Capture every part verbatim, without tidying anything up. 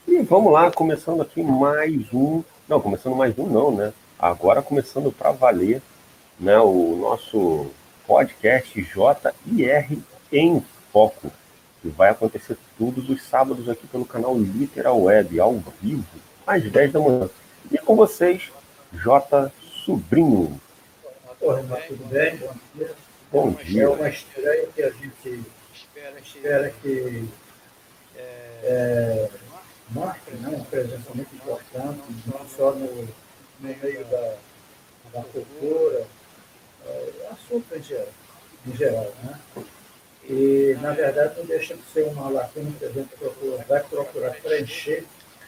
E vamos lá, começando aqui mais um. Não, começando mais um, não, né? Agora começando para valer, né? O nosso podcast J R em Foco, que vai acontecer todos os sábados aqui pelo canal Literal Web, ao vivo, às dez da manhã. E com vocês, J. Sobrinho. Oi, Renato, tudo bem? Bom dia. Bom É dia. uma estreia que a gente espera que é, marque, né, uma presença muito importante, não só no, no meio da, da cultura, é, assunto em geral, em geral, né? E, na verdade, não deixa de ser uma lacuna que a gente procura, vai procurar preencher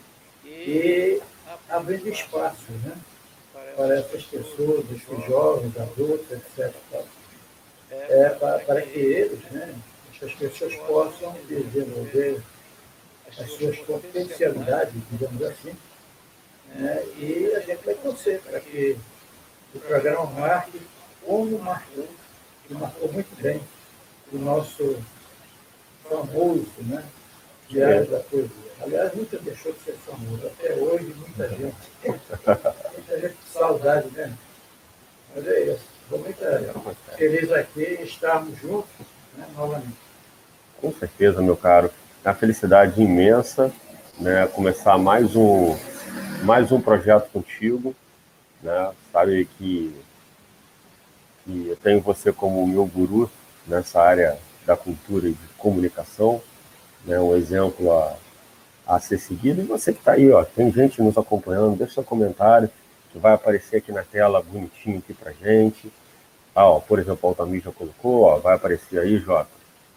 e abrindo espaço, né, para essas pessoas, esses jovens, adultos, etcétera É, para, para que eles, né, essas pessoas possam desenvolver as suas potencialidades, digamos assim, né, e a gente vai torcer para que o programa marque como marcou, e marcou muito bem o nosso famoso, né, É, Diário da Poesia. Aliás, nunca deixou de ser famoso, até hoje, muita gente, muita gente com saudade, né? Mas é isso. Estou muito feliz aqui em estarmos juntos, né, novamente. com certeza, meu caro. É uma felicidade imensa, né? Começar mais um, mais um projeto contigo, né? Sabe que, que eu tenho você como meu guru nessa área da cultura e de comunicação, né? Um exemplo a, a ser seguido. E você que está aí, ó, tem gente nos acompanhando, deixa seu comentário, que vai aparecer aqui na tela bonitinho aqui pra gente. Ah, ó, por exemplo, o Altamir já colocou, ó, vai aparecer aí, Jota.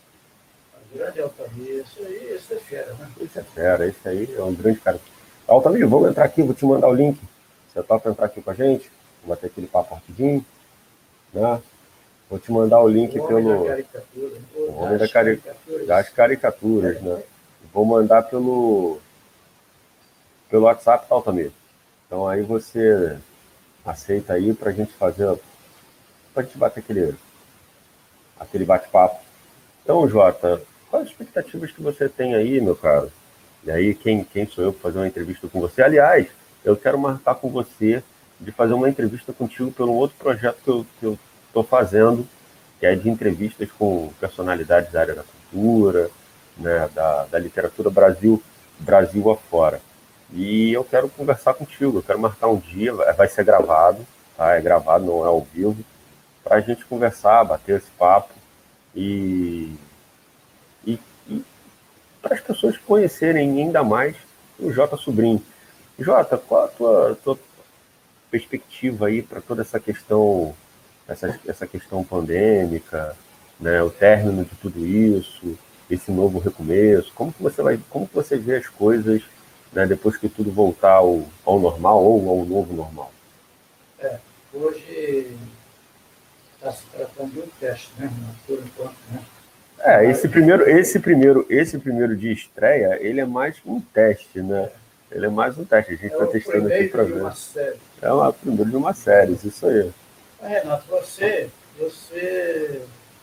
A grande Altamira, isso aí, isso é fera, né? Esse é fera, esse aí é um grande cara. Altamir, vamos entrar aqui, vou te mandar o link. Você topa entrar aqui com a gente? Vamos bater aquele papo rapidinho, né? Vou te mandar o link O homem da pelo caricatura, o ou homem da das cari... caricaturas. das caricaturas, né? Vou mandar pelo pelo WhatsApp, tá, Altamir? Então aí você aceita aí pra gente fazer, pra gente bater aquele, aquele bate-papo. Então, Jota, quais as expectativas que você tem aí, meu caro? E aí, quem, quem sou eu para fazer uma entrevista com você? Aliás, eu quero marcar com você de fazer uma entrevista contigo pelo outro projeto que eu estou que eu fazendo, que é de entrevistas com personalidades da área da cultura, né, da, da literatura Brasil, Brasil afora. E eu quero conversar contigo, eu quero marcar um dia, vai ser gravado, tá? É gravado, não é ao vivo, para a gente conversar, bater esse papo e, e, e para as pessoas conhecerem ainda mais o Jota Sobrinho. Jota, qual a tua, tua perspectiva aí para toda essa questão, essa, essa questão pandêmica, né, o término de tudo isso, esse novo recomeço? Como que você vai, como que você vê as coisas, né, depois que tudo voltar ao, ao normal ou ao novo normal? É, hoje está se tratando de um teste, né? Por enquanto, né? É, Mas, esse primeiro, esse primeiro, esse primeiro de estreia, ele é mais um teste, né? é, Ele é mais um teste. A gente é está o testando aqui primeiro para de ver. uma série. É uma primeiro de uma série, isso aí. Mas, Renato, você, você,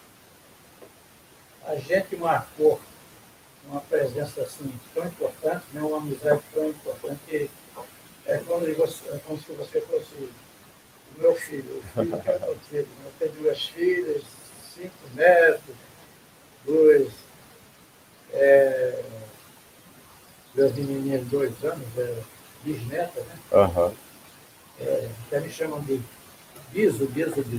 a gente marcou uma presença assim tão importante, né? Uma amizade tão importante que é como, você, é como se você fosse o meu filho, o filho que é adotivo. Eu tenho duas filhas, cinco netos, dois, é, duas menininhas de dois anos, é, bisneta, né? Aham. É, até me chamam de biso, biso, biso.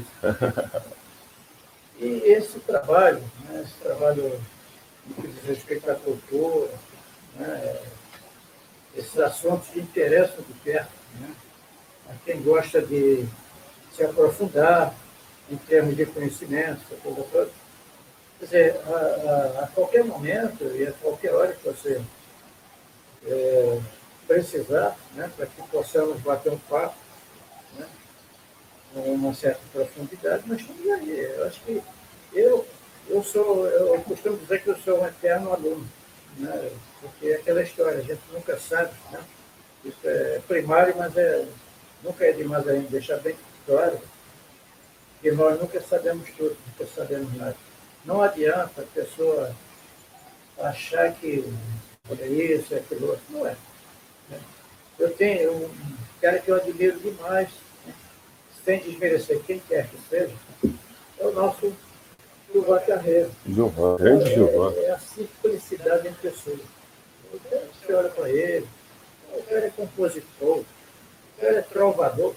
E esse trabalho, né, esse trabalho que diz respeito à cultura, né, esses assuntos que interessam de perto, né, a quem gosta de se aprofundar em termos de conhecimento, essa coisa toda. Quer dizer, a, a, a qualquer momento e a qualquer hora que você é, precisar, né, para que possamos bater um papo, né, com uma certa profundidade, nós estamos aí. Eu acho que eu, eu sou, eu costumo dizer que eu sou um eterno aluno, né, porque é aquela história, a gente nunca sabe, né, isso é primário, mas é, nunca é demais ainda deixar bem claro que nós nunca sabemos tudo, nunca sabemos nada. Não adianta a pessoa achar que é isso, é aquilo outro. Não é. Né? Eu tenho um cara que eu admiro demais, né? Sem desmerecer quem quer que seja, é o nosso Gilvan Carreiro. Gilvan, grande Gilvan. É, é a simplicidade em pessoa. Você olha para ele, o cara é compositor, o cara é trovador,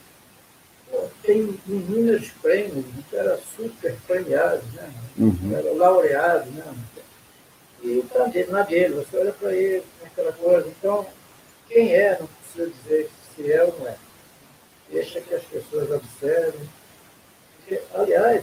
tem inúmeros prêmios, um cara super premiado, né? Um cara laureado, né? E tá na dele, você olha para ele, aquela coisa. Então, quem é, não precisa dizer se é ou não é. Deixa que as pessoas observem. Porque, aliás,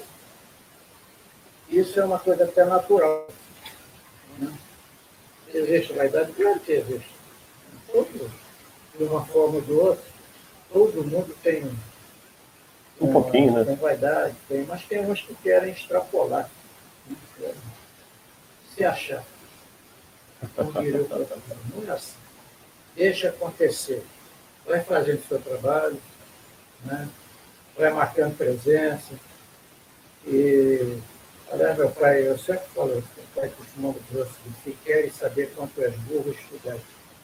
isso é uma coisa até natural. Né? Existe vaidade? Claro que existe. Todo, de uma forma ou de outra, todo mundo tem um é, pouquinho, né? Tem vaidade, tem, mas tem uns que querem extrapolar, né? Querem se achar. Não, não é assim. Deixa acontecer. Vai fazendo o seu trabalho, né? Vai marcando presença. E, aliás, meu pai, eu sempre falo, meu pai costumava dizer assim, se querem saber quanto és burro, estudar.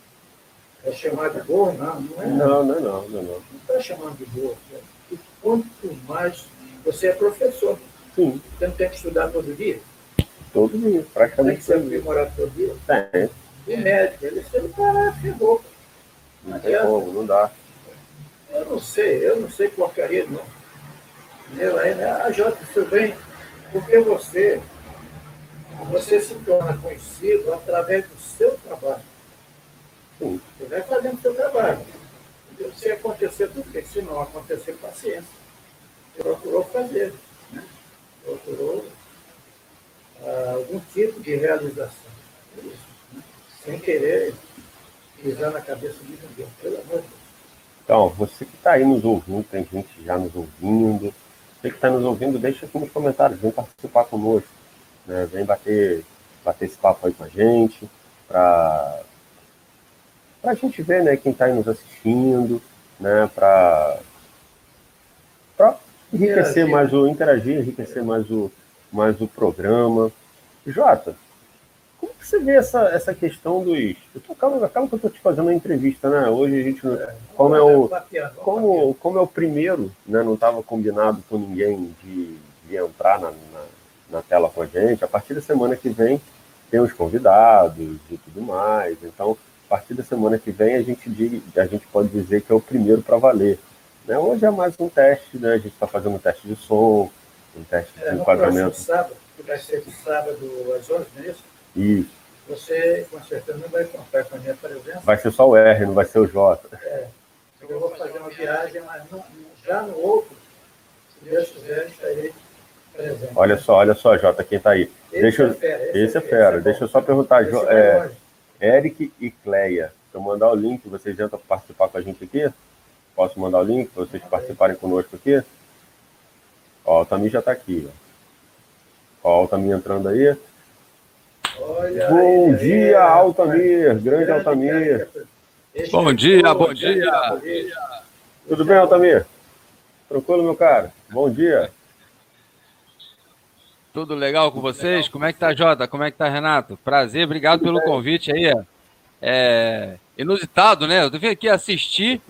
É chamado de burro? Não, não é. Não, não é não. Não não está chamando de burro. Né? E quanto mais você é professor. Sim. Você não tem que estudar todo dia? Todo dia, praticamente. Tem que ser aprimorado todo dia? Tem. E médico, ele se ele parar, ferrou. Não, não tem como, não dá. Eu não sei, eu não sei porcaria, não. Eu ainda, a Jota, seu bem, porque você, você se torna conhecido através do seu trabalho. Sim. Você vai fazendo o seu trabalho. Se acontecer tudo bem, se não acontecer, paciência. Procurou fazer, né? Procurou ah, algum tipo de realização. É isso, né? Sem querer pisar na cabeça de ninguém, pelo amor de Deus. Então, você que está aí nos ouvindo, tem gente já nos ouvindo, você que está nos ouvindo, deixa aqui nos comentários, vem participar conosco, né? Vem bater, bater esse papo aí com a gente, para a gente ver, né, quem está aí nos assistindo, né, para enriquecer interagir. mais o, interagir, enriquecer mais o, mais o programa. Jota, como que você vê essa, essa questão dos... Eu tô, calma, calma que eu estou te fazendo uma entrevista, né? Hoje a gente... É, como, é o, como, como é o primeiro, né? Não estava combinado com ninguém de, de entrar na, na, na tela com a gente. A partir da semana que vem tem os convidados e tudo mais. Então, a partir da semana que vem a gente, diz, a gente pode dizer que é o primeiro para valer. Né? Hoje é mais um teste, né? A gente está fazendo um teste de som, um teste de é, enquadramento. Sábado, que vai ser de sábado às onze, não é isso? Isso. Você, com certeza, não vai contar com a minha presença. Vai ser só o R, não vai ser o J. É. Eu vou fazer uma viagem, mas não, já no outro, se Deus quiser, estarei presente. Olha só, olha só, Jota, quem está aí. Esse Deixa, é fera. Esse, esse é é fera. Esse Deixa é eu só perguntar, esse jo, é é, Eric e Cleia. Se eu mandar o link, vocês entram para participar com a gente aqui? Posso mandar o link para vocês participarem conosco aqui? Ó, o Altamir já está aqui. Ó, o Altamir entrando aí. Olha bom aí, dia, aí, Altamir. Grande, grande Altamir. Bom dia, bom dia. Tudo bem, Altamir? Tranquilo, meu cara? Bom dia. Tudo legal com vocês? Como é que tá, Jota? Como é que tá, Renato? Prazer, obrigado pelo convite aí. É inusitado, né? Eu vim aqui assistir.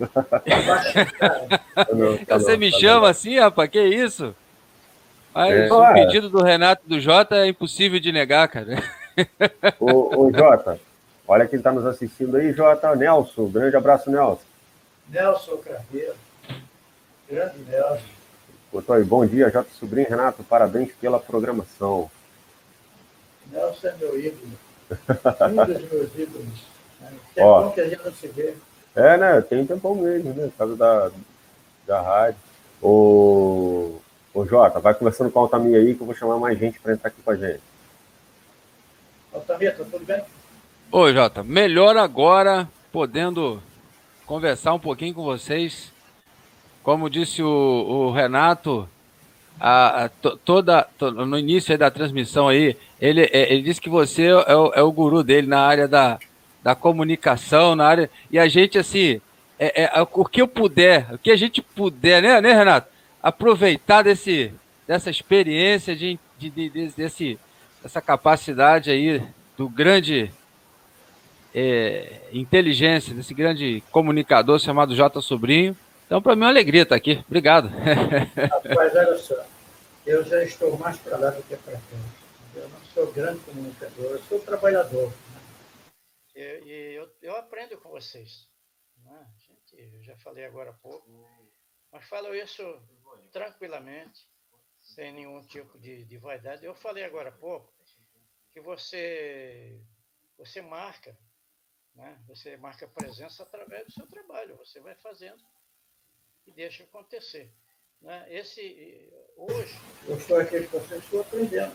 Você me chama assim, rapaz? Que isso? Mas é. o pedido do Renato e do Jota é impossível de negar, cara. Ô, ô Jota, olha quem está nos assistindo aí, Jota. Nelson, grande abraço, Nelson. Nelson Carreiro. Grande Nelson. Botou aí, bom dia, Jota Sobrinho, Renato, parabéns pela programação. Nelson é meu ídolo. Um dos meus ídolos. É bom que a gente não se vê. É, né? Tem tempão mesmo, né? Por causa da, da rádio. Ô, ô Jota, vai conversando com o Altamir aí que eu vou chamar mais gente para entrar aqui com a gente. Altamir, tá tudo bem? Oi, Jota. Melhor agora, podendo conversar um pouquinho com vocês. Como disse o, o Renato, a, a, to, toda, to, no início aí da transmissão aí, ele, ele disse que você é o, é o guru dele na área da, da comunicação, na área... E a gente, assim, é, é, o que eu puder, o que a gente puder, né, né Renato? Aproveitar desse, dessa experiência, de, de, de, desse, dessa capacidade aí do grande é, inteligência desse grande comunicador chamado Jota Sobrinho. Então, para mim é uma alegria estar aqui. Obrigado. Rapaz, olha só, eu já estou mais para lá do que para cá. Eu não sou grande comunicador, eu sou trabalhador. Né? E, e eu, eu aprendo com vocês. Né? Gente, eu já falei agora há pouco, mas falo isso tranquilamente, sem nenhum tipo de, de vaidade. Eu falei agora há pouco que você, você marca, né? Você marca presença através do seu trabalho. Você vai fazendo e deixa acontecer. Né? Esse, hoje, eu sou aquele que você estou aprendendo.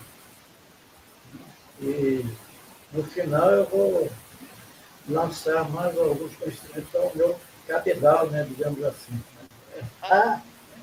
E, no final, eu vou lançar mais alguns conhecimentos ao meu cabedal, né, digamos assim. Né? Ah,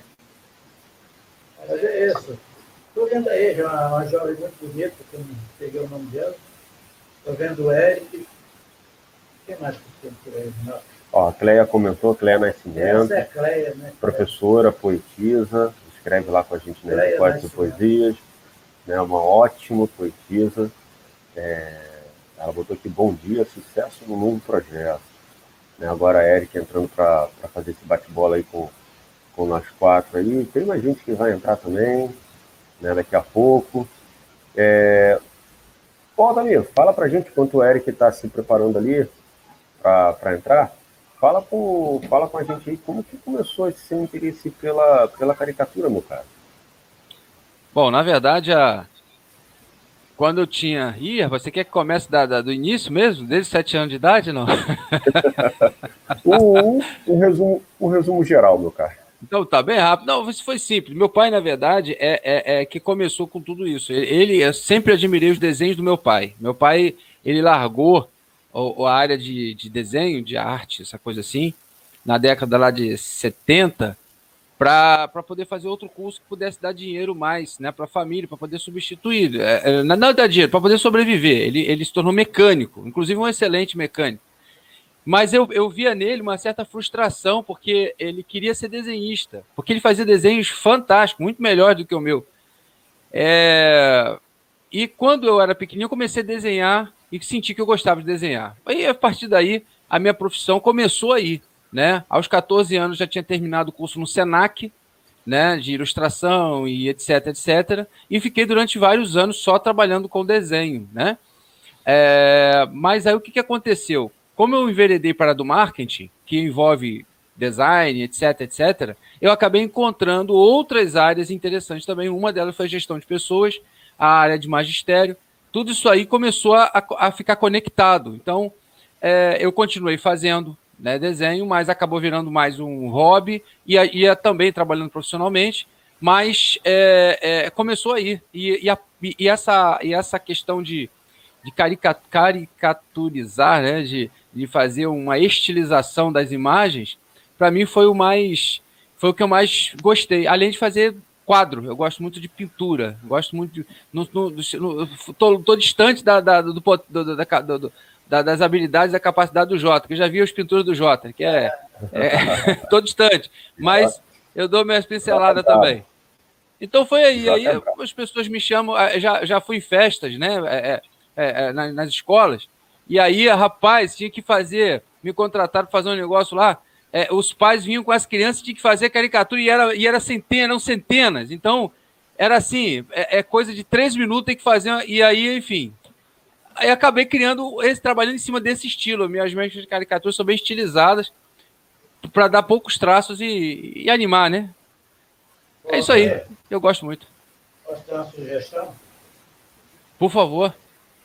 mas é isso. Estou vendo aí uma, uma jovem muito bonita, que eu não peguei o nome dela. Estou vendo o Eric. Quem mais que tem por aí? Não. Ó, a Cleia comentou, Cleia Nascimento. Essa é Cleia, né? Professora, poetisa, escreve lá com a gente na Código de Poesias, né, uma ótima poetisa. É, ela botou aqui, bom dia, sucesso no novo projeto. Né, agora a Erika entrando para fazer esse bate-bola aí com, com nós quatro aí. Tem mais gente que vai entrar também, né, daqui a pouco. É... Pô, Adamir, fala pra gente enquanto o Eric está se preparando ali para entrar. Fala com, fala com a gente aí como que começou esse seu interesse pela, pela caricatura, meu cara. Bom, na verdade, a... quando eu tinha... Ih, você quer que comece da, da, do início mesmo? Desde sete anos de idade, não? um, um, resumo, um resumo geral, meu cara. Então, tá bem rápido. Não, isso foi simples. Meu pai, na verdade, é, é, é que começou com tudo isso. Ele, ele, eu sempre admirei os desenhos do meu pai. Meu pai, ele largou a, a área de, de desenho, de arte, essa coisa assim, na década lá de setenta, para poder fazer outro curso que pudesse dar dinheiro mais, né, para a família, para poder substituir. É, é, não dar dinheiro, para poder sobreviver. Ele, ele se tornou mecânico, inclusive um excelente mecânico. Mas eu, eu via nele uma certa frustração, porque ele queria ser desenhista, porque ele fazia desenhos fantásticos, muito melhores do que o meu. É... E quando eu era pequenininho, eu comecei a desenhar e senti que eu gostava de desenhar. E a partir daí, a minha profissão começou aí, né? Aos catorze anos, já tinha terminado o curso no Senac, né, de ilustração e etc, etcétera. E fiquei durante vários anos só trabalhando com desenho, né? É... Mas aí o que, que aconteceu? Como eu enveredei para a do marketing, que envolve design, etc, etcétera, eu acabei encontrando outras áreas interessantes também. Uma delas foi a gestão de pessoas, a área de magistério. Tudo isso aí começou a, a ficar conectado. Então, é, eu continuei fazendo, né, desenho, mas acabou virando mais um hobby e ia também trabalhando profissionalmente, mas é, é, começou aí. E, e, a, e, essa, e essa questão de, de caricaturizar, né, de de fazer uma estilização das imagens, para mim foi o mais, foi o que eu mais gostei. Além de fazer quadro, eu gosto muito de pintura, gosto muito de, no, no, no, tô, tô distante da, da, do, do, da, do, da, das habilidades, da capacidade do Jota, que eu já vi as pinturas do Jota, que é, é tô distante, mas eu dou minhas pinceladas também. Então foi aí, aí as pessoas me chamam, já, já fui em festas, né, é, é, é, nas, nas escolas. E aí, rapaz, tinha que fazer, me contrataram para fazer um negócio lá, é, os pais vinham com as crianças, tinha que fazer caricatura, e era, e era centenas, eram centenas. Então, era assim, é, é coisa de três minutos, tem que fazer, e aí, enfim. Aí acabei criando, esse, trabalhando em cima desse estilo. Minhas minhas caricaturas são bem estilizadas, para dar poucos traços e, e animar, né? É isso aí, eu gosto muito. Posso dar uma sugestão? Por favor.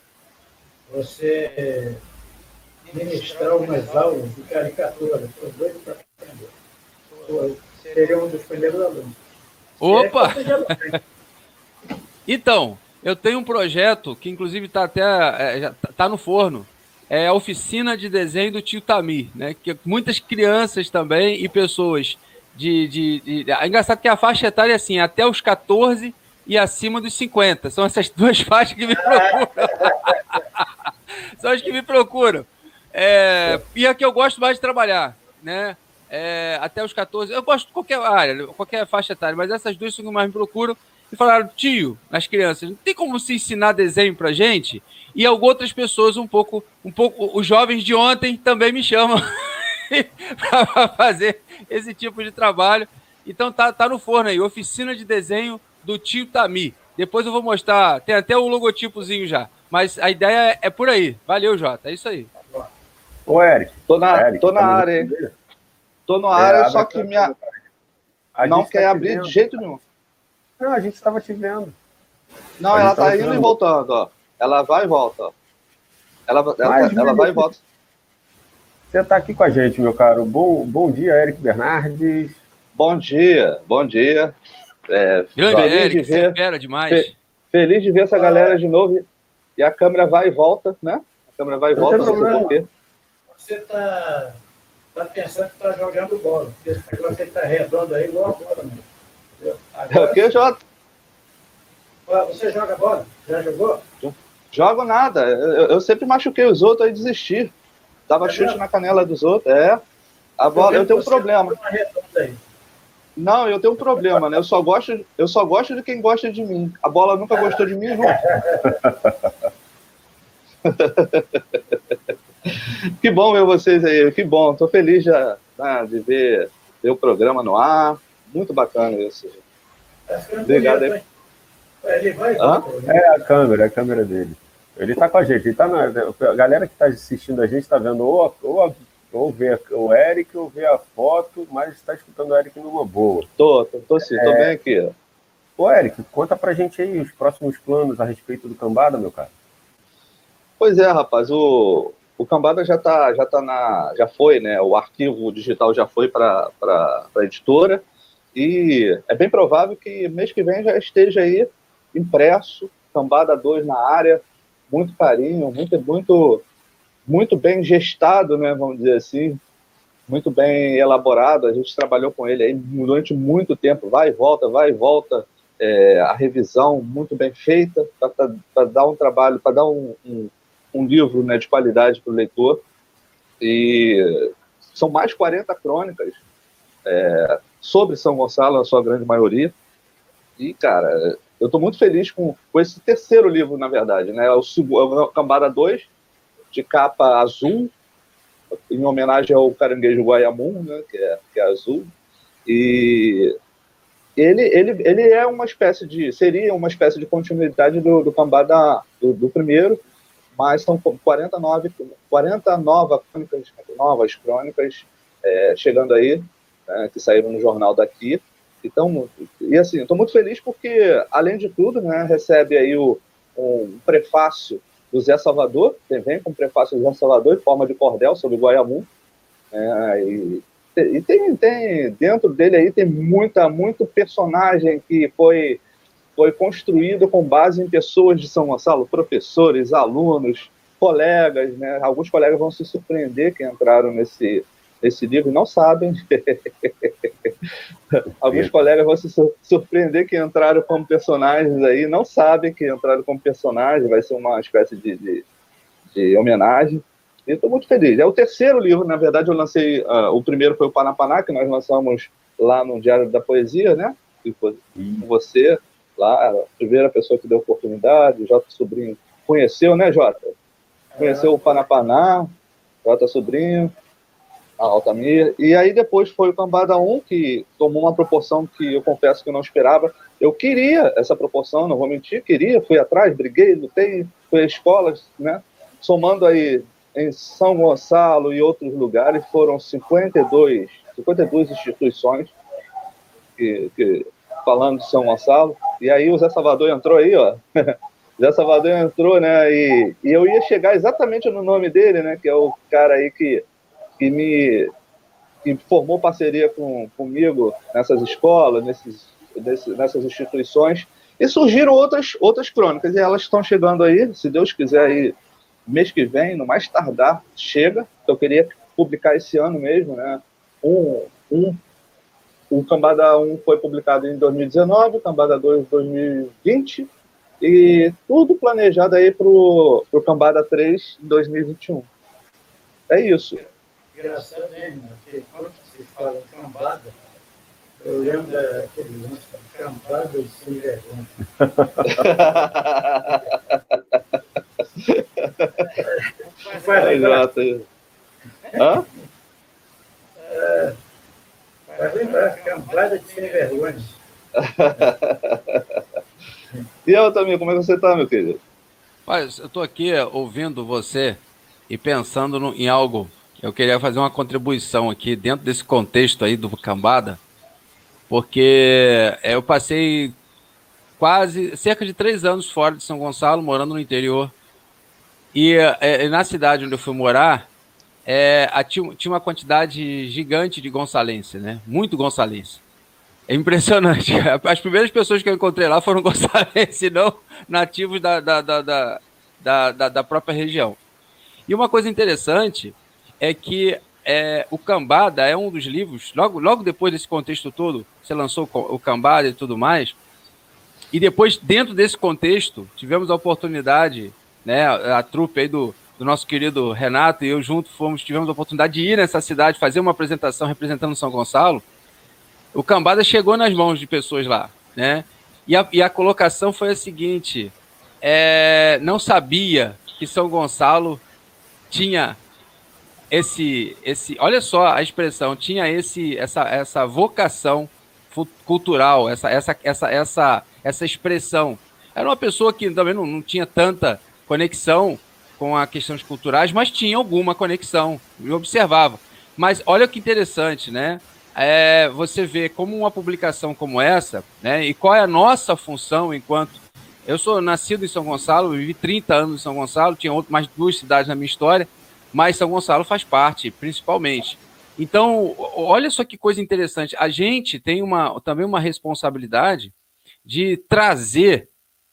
Você ministrar umas aulas de caricatura. Estou doido para aprender. Eu seria um dos primeiros alunos. Opa! É então, eu tenho um projeto que inclusive está até é, já tá no forno. É a oficina de desenho do tio Tamir, né? Que muitas crianças também e pessoas de, de, de... É engraçado que a faixa etária é assim, até os catorze e acima dos cinquenta. São essas duas faixas que me procuram. São as que me procuram. É, e é que eu gosto mais de trabalhar, né? É, até os catorze. Eu gosto de qualquer área, qualquer faixa etária, mas essas duas são que mais me procuram. E falaram, tio, nas crianças, não tem como se ensinar desenho pra gente? E outras pessoas um pouco, um pouco, os jovens de ontem também me chamam para fazer esse tipo de trabalho. Então tá, tá no forno aí, oficina de desenho do tio Tami. Depois eu vou mostrar, tem até o logotipozinho já. Mas a ideia é, é por aí. Valeu, Jota, é isso aí. Ô, Eric. Tô na, Eric, tô na área, hein? Tô na área, é, só que minha... não quer tá abrir de jeito nenhum. Não, a gente estava te vendo. Não, a ela tá indo vendo. E voltando, ó. Ela vai e volta, ó. Ela, ela, ela, ela vai e volta. Você está aqui com a gente, meu caro. Bom, bom dia, Eric Bernardes. Bom dia, bom dia. É, Grande Eric, você espera demais. Fe, feliz de ver essa galera de novo. E a câmera vai e volta, né? A câmera vai e volta. Você está tá pensando que está jogando bola. Porque esse negócio está redondo aí igual agora, né? Agora, o que, Jota? Você joga bola? Já jogou? Jogo nada. Eu, eu sempre machuquei os outros, aí desisti. Dava é chute mesmo? Na canela dos outros. É. A bola, eu, eu tenho um problema. Não, eu tenho um problema, né? Eu só gosto, eu só gosto de quem gosta de mim. A bola nunca gostou de mim, junto. Que bom ver vocês aí. Que bom. Estou feliz já, né, de ver, ver o programa no ar. Muito bacana isso. Obrigado aí. Ele vai, é a câmera, é a câmera dele. Ele está com a gente. Ele tá na, a galera que está assistindo a gente está vendo ou, ou, ou ver o Eric ou ver a foto, mas está escutando o Eric numa boa. Tô, tô, tô sim, tô é... bem aqui. Ô, Eric, conta pra gente aí os próximos planos a respeito do Cambada, meu cara. Pois é, rapaz, o, o Cambada já tá, já tá na, já foi, né? O arquivo digital já foi para a editora e é bem provável que mês que vem já esteja aí impresso, Cambada dois na área, muito carinho, muito, muito, muito bem gestado, né, vamos dizer assim, muito bem elaborado. A gente trabalhou com ele aí durante muito tempo, vai e volta, vai e volta, é, a revisão muito bem feita, para dar um trabalho, para dar um, um, um livro, né, de qualidade para o leitor. E são mais quarenta crônicas é, sobre São Gonçalo, na sua grande maioria. E, cara, eu estou muito feliz com, com esse terceiro livro, na verdade, né? O, o Cambada dois, de capa azul, em homenagem ao caranguejo Guaiamum, né? que, é, que é azul. E ele, ele, ele é uma espécie de... seria uma espécie de continuidade do, do Cambada do, do primeiro, mas são quarenta e nove, quarenta novas crônicas, novas crônicas é, chegando aí, né? Que saíram no jornal daqui. Então, e assim, estou muito feliz porque, além de tudo, né, recebe aí o, um prefácio do Zé Salvador, vem com o prefácio do Zé Salvador em forma de cordel sobre Guaiamum, é, e, e tem, tem, dentro dele aí tem muita, muito personagem que foi, foi construído com base em pessoas de São Gonçalo, professores, alunos, colegas, né, alguns colegas vão se surpreender que entraram nesse... esse livro não sabem. Alguns colegas vão se surpreender que entraram como personagens aí, não sabem que entraram como personagem, vai ser uma espécie de, de, de homenagem. E estou muito feliz. É o terceiro livro, na verdade, eu lancei, uh, o primeiro foi o Panapaná, que nós lançamos lá no Diário da Poesia, né? E foi com você, lá, a primeira pessoa que deu oportunidade, Jota Sobrinho conheceu, né, Jota? Conheceu o Panapaná, Jota Sobrinho, a Altamir, e aí depois foi o Cambada um, que tomou uma proporção que eu confesso que eu não esperava. Eu queria essa proporção, não vou mentir, queria, fui atrás, briguei, lutei, fui às escolas, né? Somando aí em São Gonçalo e outros lugares, foram cinquenta e duas instituições que, que, falando de São Gonçalo, e aí o Zé Salvador entrou aí, ó. Zé Salvador entrou, né? E, e eu ia chegar exatamente no nome dele, né? Que é o cara aí que que me que formou parceria com, comigo nessas escolas, nesses, nesse, nessas instituições, e surgiram outras, outras crônicas, e elas estão chegando aí, se Deus quiser, aí, mês que vem, no mais tardar, chega. Eu queria publicar esse ano mesmo, né? Um, um, o Cambada um foi publicado em dois mil e dezenove, o Cambada dois em dois mil e vinte, e tudo planejado aí para o Cambada três em dois mil e vinte e um. É isso. Engraçado, né, porque quando se fala Cambada, eu lembro daquele lance, Cambada e sem vergonha. Vai lembrar. Hã? É, vai lembrar, cambada de sem vergonha. E eu também, como é que você tá, meu querido? Mas eu estou aqui ouvindo você e pensando no, em algo. Eu queria fazer uma contribuição aqui dentro desse contexto aí do Cambada, porque eu passei quase cerca de três anos fora de São Gonçalo, morando no interior. E é, na cidade onde eu fui morar, é, a, tinha, tinha uma quantidade gigante de gonçalense, né? Muito gonçalense. É impressionante. As primeiras pessoas que eu encontrei lá foram gonçalenses, não nativos da, da, da, da, da, da própria região. E uma coisa interessante é que é, o Cambada é um dos livros, logo, logo depois desse contexto todo, você lançou o Cambada e tudo mais, e depois, dentro desse contexto, tivemos a oportunidade, né, a, a trupe aí do, do nosso querido Renato e eu junto fomos, tivemos a oportunidade de ir nessa cidade, fazer uma apresentação representando São Gonçalo. O Cambada chegou nas mãos de pessoas lá, né? E a, e a colocação foi a seguinte: é, não sabia que São Gonçalo tinha esse, esse, olha só a expressão, tinha esse, essa, essa vocação cultural, essa, essa, essa, essa, essa expressão. Era uma pessoa que também não, não tinha tanta conexão com as questões culturais, mas tinha alguma conexão, eu observava. Mas olha que interessante, né? É, você vê como uma publicação como essa, né, e qual é a nossa função enquanto... Eu sou nascido em São Gonçalo, vivi trinta anos em São Gonçalo, tinha outro, mais duas cidades na minha história, mas São Gonçalo faz parte, principalmente. Então, olha só que coisa interessante. A gente tem uma, também uma responsabilidade de trazer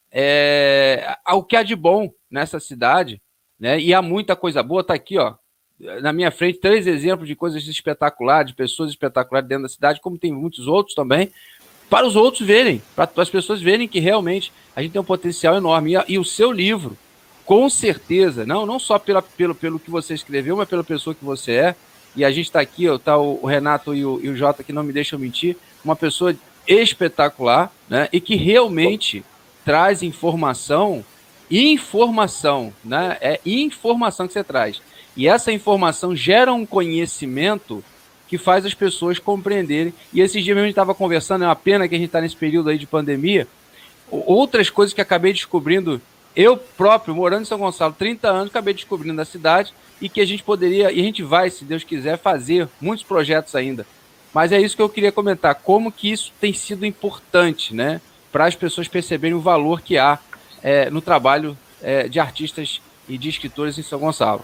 é, o que há de bom nessa cidade, né, e há muita coisa boa, está aqui, ó, na minha frente, três exemplos de coisas espetaculares, de pessoas espetaculares dentro da cidade, como tem muitos outros também, para os outros verem, para as pessoas verem que realmente a gente tem um potencial enorme. E, e o seu livro, com certeza, não, não só pela, pelo, pelo que você escreveu, mas pela pessoa que você é, e a gente está aqui, ó, tá o, o Renato e o, e o Jota, que não me deixam mentir, uma pessoa espetacular, né, e que realmente traz informação, informação, né, é informação que você traz. E essa informação gera um conhecimento que faz as pessoas compreenderem. E esses dias mesmo a gente estava conversando, é uma pena que a gente está nesse período aí de pandemia. Outras coisas que acabei descobrindo, eu próprio, morando em São Gonçalo, trinta anos, acabei descobrindo da cidade e que a gente poderia, e a gente vai, se Deus quiser, fazer muitos projetos ainda. Mas é isso que eu queria comentar, como que isso tem sido importante, né, para as pessoas perceberem o valor que há é, no trabalho é, de artistas e de escritores em São Gonçalo.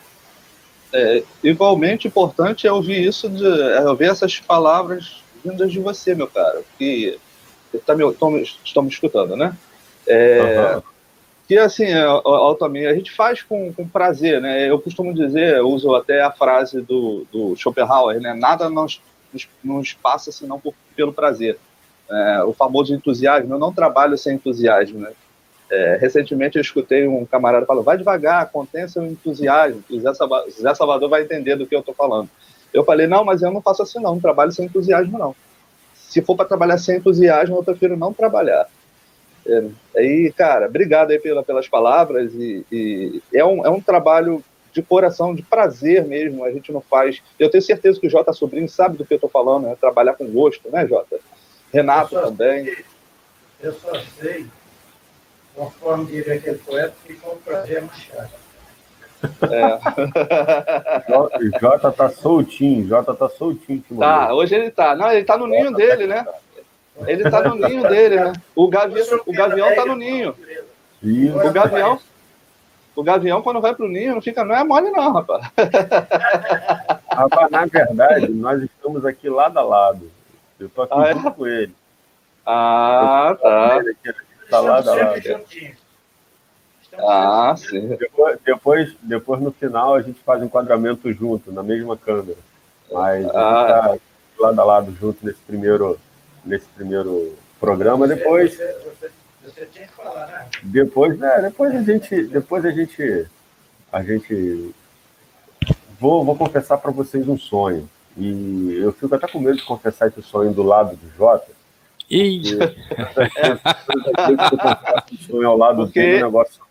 É, igualmente importante é ouvir isso, de, é ouvir essas palavras vindas de você, meu cara, que tá me, estão, estão me escutando, né? É, uhum. Que assim, Altamir, a gente faz com, com prazer, né? Eu costumo dizer, eu uso até a frase do, do Schopenhauer, né? Nada nos, nos passa senão por, pelo prazer. É, o famoso entusiasmo, eu não trabalho sem entusiasmo, né? É, recentemente eu escutei um camarada falando, vai devagar, contenha seu entusiasmo, o Zé, Salva- Zé Salvador vai entender do que eu estou falando. Eu falei, não, mas eu não faço assim não, não trabalho sem entusiasmo não. Se for para trabalhar sem entusiasmo, eu prefiro não trabalhar. É, aí, cara, obrigado aí pela, pelas palavras, e, e é, um, é um trabalho de coração, de prazer mesmo, a gente não faz... Eu tenho certeza que o Jota Sobrinho sabe do que eu estou falando, né? Trabalhar com gosto, né, Jota? Renato eu também. Sei, eu só sei... Conforme diria aquele poeta, que com prazer é machado. É. Jota tá soltinho, Jota tá soltinho. Tá, hoje ele tá. Não, ele tá no ninho dele, né? Ele tá no ninho dele, né? O gavião, o gavião tá no ninho. Isso. O gavião, o gavião, quando vai pro ninho, não fica, não é mole, não, rapaz. Rapaz, na verdade, nós estamos aqui lado a lado. Eu tô aqui ah, junto é? com ele. Ah, tá. Tá lado a lado. Ah, sim. Depois, depois, depois, no final, a gente faz um enquadramento junto, na mesma câmera. Mas ah. a gente tá lado a lado junto nesse primeiro, nesse primeiro programa. Depois, você, você, você tinha que falar, né? Depois, né, depois a gente, depois a gente, a gente, vou, vou confessar para vocês um sonho. E eu fico até com medo de confessar esse sonho do lado do Jota. E sonho ao lado Porque... dele, o negócio, o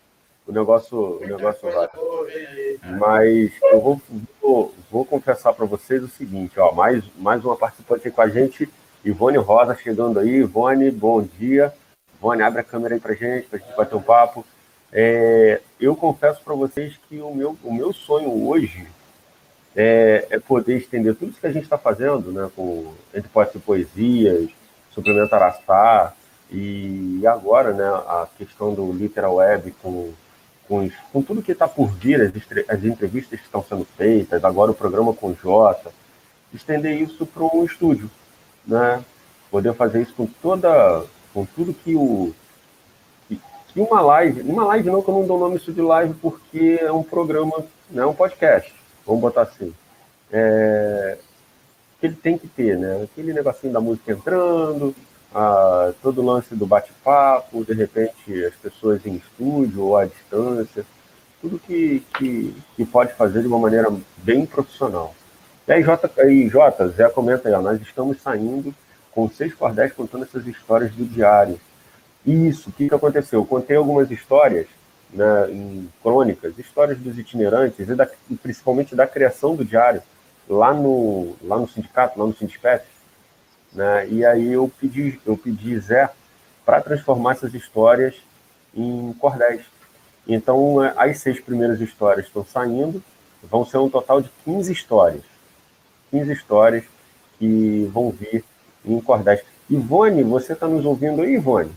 o negócio, o negócio vai. Mas eu vou, vou, vou confessar para vocês o seguinte, ó, mais, mais uma participante aí com a gente, Ivone Rosa chegando aí. Ivone, bom dia. Ivone, abre a câmera aí para a gente, para a gente bater um papo. É, eu confesso para vocês que o meu, o meu sonho hoje é, é poder estender tudo isso que a gente está fazendo, né, com, entre poetas e poesias, Suplemento Araçá, e agora, né, a questão do Literal Web com, com, com tudo que está por vir, as, as entrevistas que estão sendo feitas, agora o programa com o Jota, estender isso para um estúdio, né, poder fazer isso com toda, com tudo que o que uma live, uma live não, que eu não dou nome isso de live porque é um programa, não é um podcast, vamos botar assim, é, que ele tem que ter, né, aquele negocinho da música entrando, a, todo o lance do bate-papo, de repente as pessoas em estúdio ou à distância, tudo que, que, que pode fazer de uma maneira bem profissional. E aí, Jota, aí, Jota, Zé comenta aí, ó, nós estamos saindo com seis cordéis contando essas histórias do diário. Isso, o que, que aconteceu? Eu contei algumas histórias, né, em crônicas, histórias dos itinerantes, e, da, e principalmente da criação do diário, lá no, lá no sindicato, lá no Sindispet, né, e aí eu pedi, eu pedi Zé para transformar essas histórias em cordéis. Então, as seis primeiras histórias estão saindo, vão ser um total de quinze histórias. quinze histórias que vão vir em cordéis. Ivone, você está nos ouvindo aí, Ivone?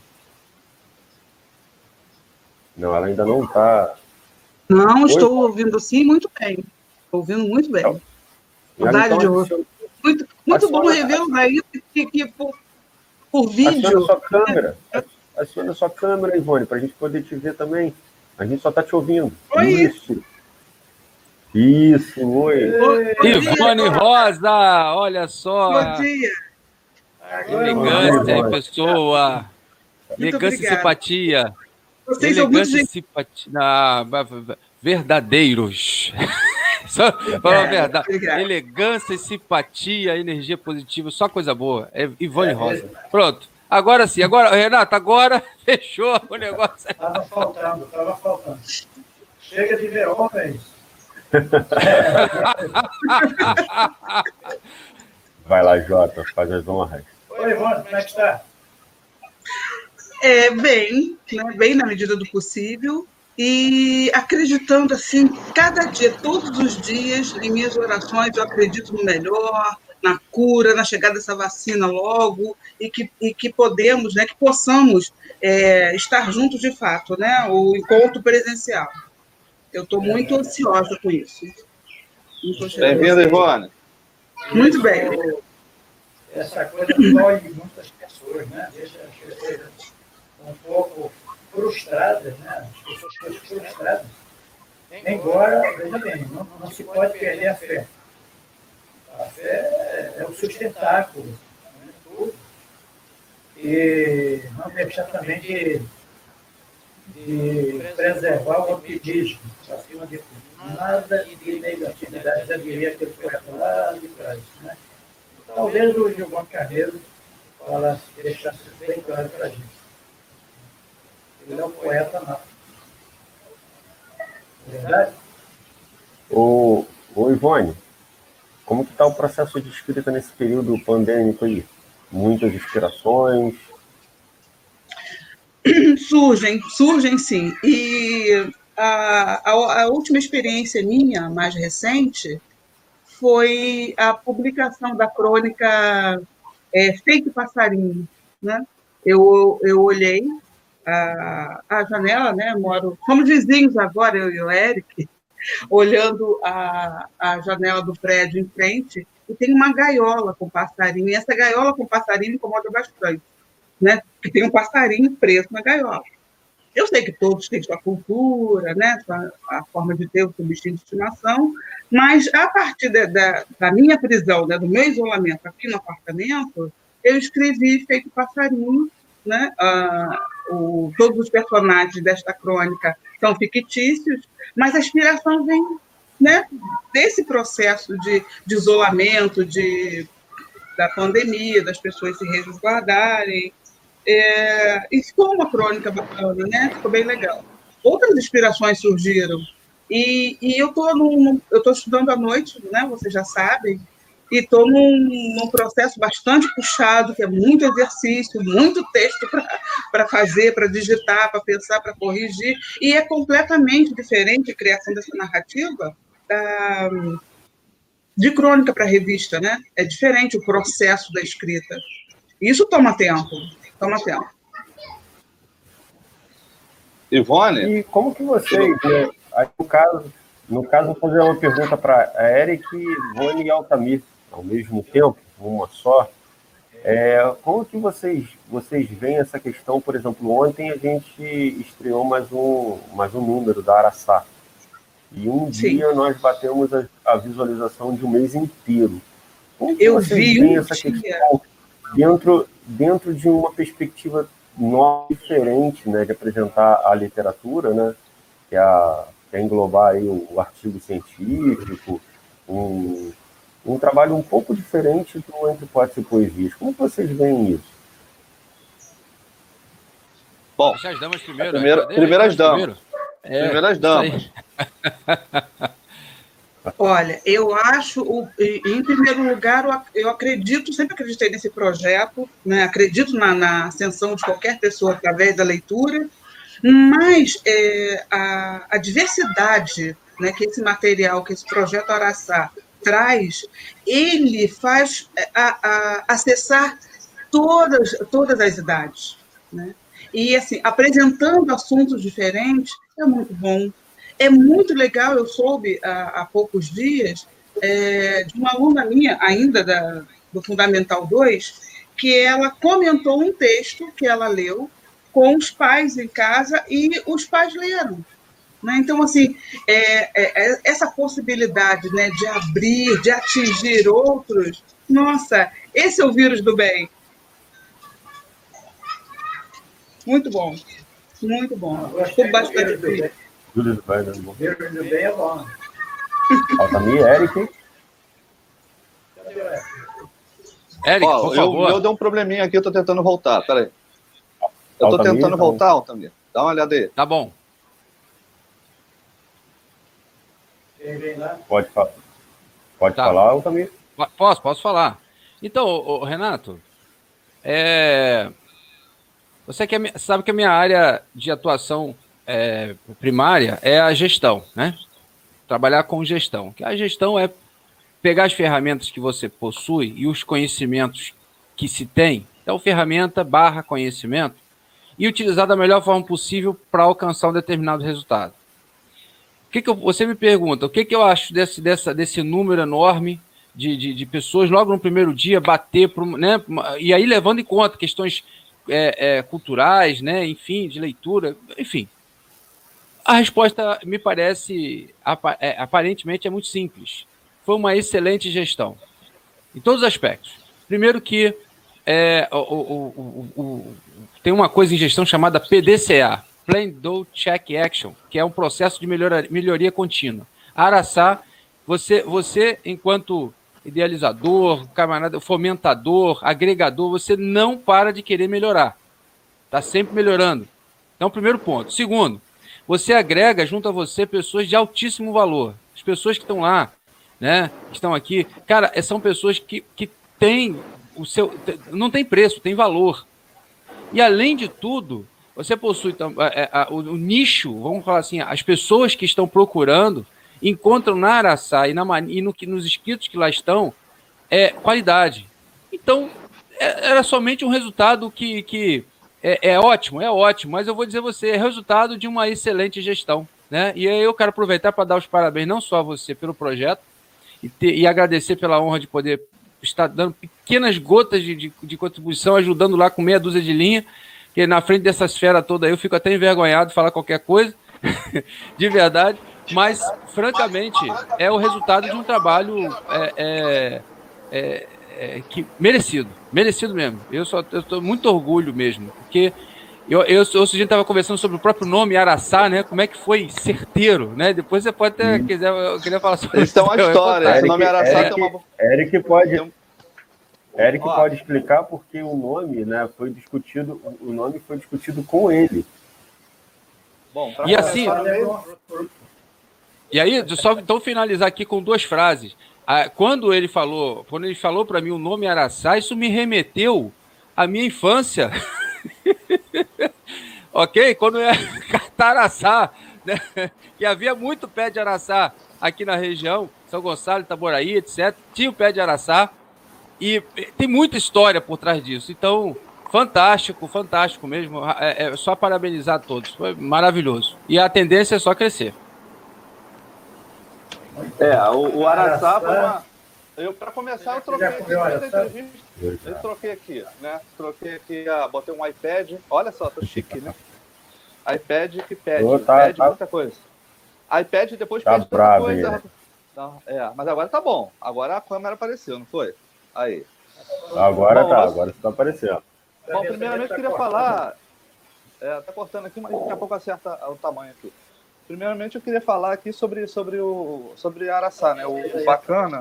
Não, ela ainda não está... Não, Oi, estou ouvindo sim, muito bem. Estou ouvindo muito bem. Então, então, de ouro. Muito, muito bom rever o Raí que, que por, por vídeo. Aciona sua câmera. Aciona sua câmera, Ivone, para a gente poder te ver também. A gente só está te ouvindo. Oi. Isso. Isso, oi. Ivone Rosa, olha só. Bom dia. Elegância em pessoa. Elegância e simpatia. Vocês são muito Elegância e simpatia. Ah, verdadeiros. Só falar a verdade. Elegância e simpatia, energia positiva, só coisa boa. É Ivone Rosa. Pronto. Agora sim. Agora, Renato, agora fechou o negócio. Estava faltando, estava faltando. Chega de ver homens. Vai lá, Jota, faz as honras. Oi, Ivone, como é que está? É, bem, né, bem na medida do possível, e acreditando assim, cada dia, todos os dias, em minhas orações, eu acredito no melhor, na cura, na chegada dessa vacina logo, e que, e que podemos, né, que possamos é, estar juntos de fato, né, o encontro presencial. Eu estou muito ansiosa com isso. Bem-vindo, Ivone. Muito bem. Essa coisa dói muitas pessoas, né? Deixa as pessoas um pouco frustradas, né? As pessoas ficam frustradas. Embora, veja bem, não, não se pode perder a fé. A fé é o sustentáculo, né? Tudo. E não deixar também de, de preservar o otimismo, acima de tudo. Nada de negatividade, já diria aquele poeta lá de trás, né? Talvez o Gilvan Carneiro falasse, deixasse bem claro para a gente. Ele é um poeta nato. Verdade? Ô, ô Ivone, como que está o processo de escrita nesse período pandêmico aí? Muitas inspirações? Surgem, surgem sim. E a, a, a última experiência minha, mais recente, foi a publicação da crônica é, Feito Passarinho, né? Eu, eu olhei a, a janela, né? Moro, somos vizinhos agora, eu e o Eric, olhando a, a janela do prédio em frente, e tem uma gaiola com passarinho, e essa gaiola com passarinho me incomoda bastante, né? Porque tem um passarinho preso na gaiola. Eu sei que todos têm sua cultura, né, sua, a forma de ter o seu bichinho de estimação, mas a partir de, da, da minha prisão, né, do meu isolamento aqui no apartamento, eu escrevi Feito Passarinho, né, ah, o, todos os personagens desta crônica são fictícios, mas a inspiração vem, né, desse processo de, de isolamento, de, da pandemia, das pessoas se resguardarem. É, e ficou uma crônica bacana, né? Ficou bem legal. outras inspirações surgiram. E, e eu estou estudando à noite, né, vocês já sabem, e estou num, num processo bastante puxado, que é muito exercício, muito texto para fazer, para digitar, para pensar, para corrigir, e é completamente diferente a criação dessa narrativa da, de crônica para revista, né? É diferente o processo da escrita. Isso toma tempo, toma tempo. Ivone? E como que vocês, né, aí, no caso, no caso, vou fazer uma pergunta para a Eric, Ivone e Altamir, ao mesmo tempo, uma só. É, como que vocês, vocês veem essa questão? Por exemplo, ontem a gente estreou mais um, mais um número da Araçá. E um Sim. dia nós batemos a, a visualização de um mês inteiro. Como que Eu vocês vi veem um essa dia. questão dentro, dentro de uma perspectiva nova, diferente, né, de apresentar a literatura, né, que é, a, que é englobar aí o, o artigo científico, um, um trabalho um pouco diferente do Entre Poetas e Poesias. Como que vocês veem isso? Bom, deixa as damas primeiro. Primeira, né? primeiras damas. Primeiro. É, primeiras damas. Olha, eu acho, em primeiro lugar, eu acredito, sempre acreditei nesse projeto, né? Acredito na, na ascensão de qualquer pessoa através da leitura, mas é, a, a diversidade, né, que esse material, que esse projeto Araçá traz, ele faz a, a, acessar todas, todas as idades, né? E, assim, apresentando assuntos diferentes, é muito bom. É muito legal, eu soube há, há poucos dias, é, de uma aluna minha, ainda da, do Fundamental dois, que ela comentou um texto que ela leu com os pais em casa e os pais leram. Né? Então, assim, é, é, essa possibilidade, né, de abrir, de atingir outros, nossa, esse é o vírus do bem. Muito bom, muito bom. Gostou bastante disso. Júlio vai dando bom. Vírus do bem é bom. Altamir, Eric. Eric, Ó, por eu, favor. eu dei um probleminha aqui, eu tô tentando voltar. Peraí. Eu tô Altamir, tentando então. voltar, Altamir. Dá uma olhada aí. Tá bom. Quem vem lá? Pode, fa pode Tá. falar, Altamir? Posso, posso falar. Então, ô, ô, Renato, é... você que é, sabe que a minha área de atuação é, primária é a gestão, né? Trabalhar com gestão. Que a gestão é pegar as ferramentas que você possui e os conhecimentos que se tem, então ferramenta barra conhecimento, e utilizar da melhor forma possível para alcançar um determinado resultado. O que que eu, você me pergunta, o que, que eu acho desse, dessa, desse número enorme de, de, de pessoas logo no primeiro dia bater, pro, né, e aí levando em conta questões é, é, culturais, né, enfim, de leitura, enfim. A resposta, me parece, aparentemente é muito simples. Foi uma excelente gestão, em todos os aspectos. Primeiro que é, o, o, o, o, tem uma coisa em gestão chamada P D C A, Plan, Do, Check, Action, que é um processo de melhoria, melhoria contínua. A Araçá, você, você, enquanto idealizador, camarada, fomentador, agregador, você não para de querer melhorar. Está sempre melhorando. Então, primeiro ponto. Segundo, você agrega junto a você pessoas de altíssimo valor. As pessoas que estão lá, né, que estão aqui, cara, são pessoas que, que têm o seu... não tem preço, tem valor. E, além de tudo, você possui é, é, o, o nicho, vamos falar assim, as pessoas que estão procurando encontram na Araçá e, na, e no, nos escritos que lá estão é, qualidade. Então, é, era somente um resultado que... que É, é ótimo, é ótimo, mas eu vou dizer a você, é resultado de uma excelente gestão, né? E aí eu quero aproveitar para dar os parabéns não só a você pelo projeto e, ter, e agradecer pela honra de poder estar dando pequenas gotas de, de, de contribuição, ajudando lá com meia dúzia de linha, que na frente dessa esfera toda aí eu fico até envergonhado de falar qualquer coisa, de verdade, mas, francamente, é o resultado de um trabalho é, é, é, É, que, merecido, merecido mesmo. Eu só estou muito orgulho mesmo, porque eu, eu, eu, a gente estava conversando sobre o próprio nome, Araçá, né? Como é que foi certeiro, né? Depois você pode até, hum. quiser, eu queria falar sobre isso. Isso é uma história, Eric, esse nome Araçá Eric, tem uma... Eric pode, Eric pode explicar porque o nome, né, foi discutido, o nome foi discutido com ele. Bom, pra E assim, começar mesmo- e aí, só então finalizar aqui com duas frases. Ah, Quando ele falou, quando ele falou para mim o nome Araçá, isso me remeteu à minha infância. Ok? Quando eu ia catar araçá, né? E havia muito pé de araçá aqui na região, São Gonçalo, Itaboraí, etcétera. Tinha o pé de araçá e eh, tem muita história por trás disso. Então, fantástico, fantástico mesmo. É, é só parabenizar a todos. Foi maravilhoso. E a tendência é só crescer. É, o, o Araçá foi Araçá. uma. Eu, para começar, eu troquei Já aqui comeu no meio da araçá? entrevista. Eu troquei aqui, né? Troquei aqui, ah, botei um iPad. Olha só, tô chique, né? iPad que pede, Ô, tá- pede tá- muita coisa. iPad depois Tá pede tanta bravo, coisa. hein? Não, é, mas agora tá bom. Agora a câmera apareceu, não foi? Aí. Agora Bom, tá, mas- agora você tá aparecendo. Bom, primeiramente eu queria falar. É, tá cortando aqui, mas daqui a pouco acerta o tamanho aqui. Primeiramente eu queria falar aqui sobre, sobre o sobre Araçá, né? O, o bacana.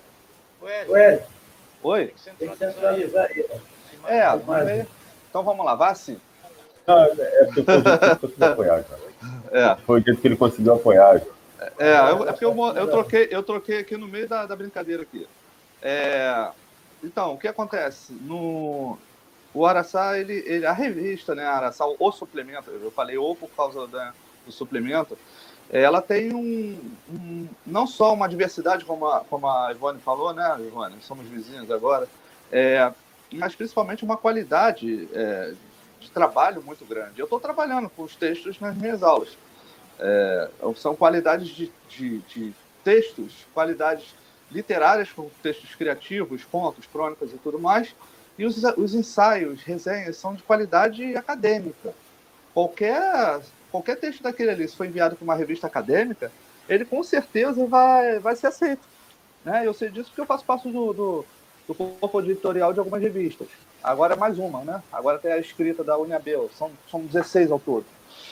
Ué, Oi? tem que centralizar aí. É, mas aí- então vamos lá, vá sim. Não, é porque foi o jeito que ele conseguiu apoiar, cara. É, Foi o jeito que ele conseguiu apoiar. Cara. é, eu, é porque eu, mo- eu, troquei, eu troquei aqui no meio da, da brincadeira aqui. É, então, o que acontece? No, o Araçá, ele, ele, a revista, né, Araçá, o suplemento, eu falei ou por causa da, do suplemento, ela tem um, um- não só uma diversidade, como a, como a Ivone falou, né, Ivone? Somos vizinhos agora, é, mas principalmente uma qualidade é, de trabalho muito grande. Eu estou trabalhando com os textos nas minhas aulas. É, são qualidades de, de, de textos, qualidades literárias com textos criativos, contos, crônicas e tudo mais, e os, os ensaios, resenhas, são de qualidade acadêmica. Qualquer, qualquer texto daquele ali, se for enviado para uma revista acadêmica, ele com certeza vai, vai ser aceito. Né? Eu sei disso porque eu faço parte do, do, do corpo editorial de algumas revistas. Agora é mais uma, né? Agora tem a escrita da Uniabel, são, são dezesseis ao todo.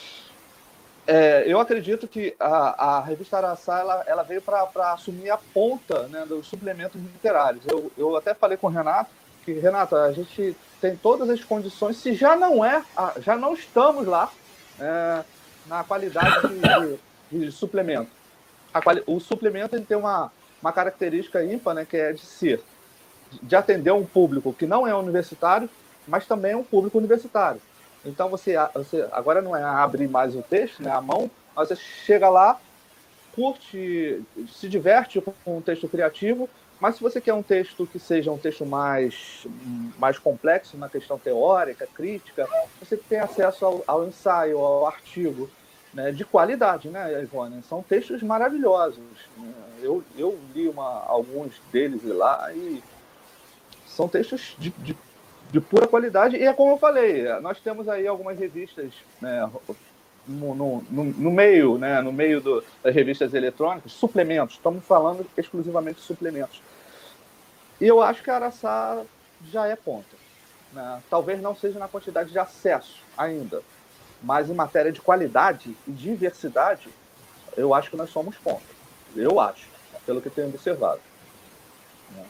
É, eu acredito que a, a revista Araçá ela, ela veio para assumir a ponta, né, dos suplementos literários. Eu, eu até falei com o Renato, que, Renato, a gente tem todas as condições, se já não é, já não estamos lá é, na qualidade de, de, de suplemento. A quali, o suplemento ele tem uma, uma característica ímpar, né, que é de ser, de atender um público que não é universitário, mas também é um público universitário. Então, você, você agora não é abrir mais o texto, né, a mão, mas você chega lá, curte, se diverte com um texto criativo, mas se você quer um texto que seja um texto mais, mais complexo na questão teórica, crítica, você tem acesso ao, ao ensaio, ao artigo, né, de qualidade, né, Ivone? São textos maravilhosos. Né? Eu, eu li uma, alguns deles lá e são textos de, de de pura qualidade, e é como eu falei, nós temos aí algumas revistas, né, no, no, no meio, né, no meio do, das revistas eletrônicas, suplementos, estamos falando exclusivamente de suplementos. E eu acho que a Araçá já é ponta. Né? Talvez não seja na quantidade de acesso ainda, mas em matéria de qualidade e diversidade, eu acho que nós somos ponta. Eu acho, pelo que tenho observado. Né?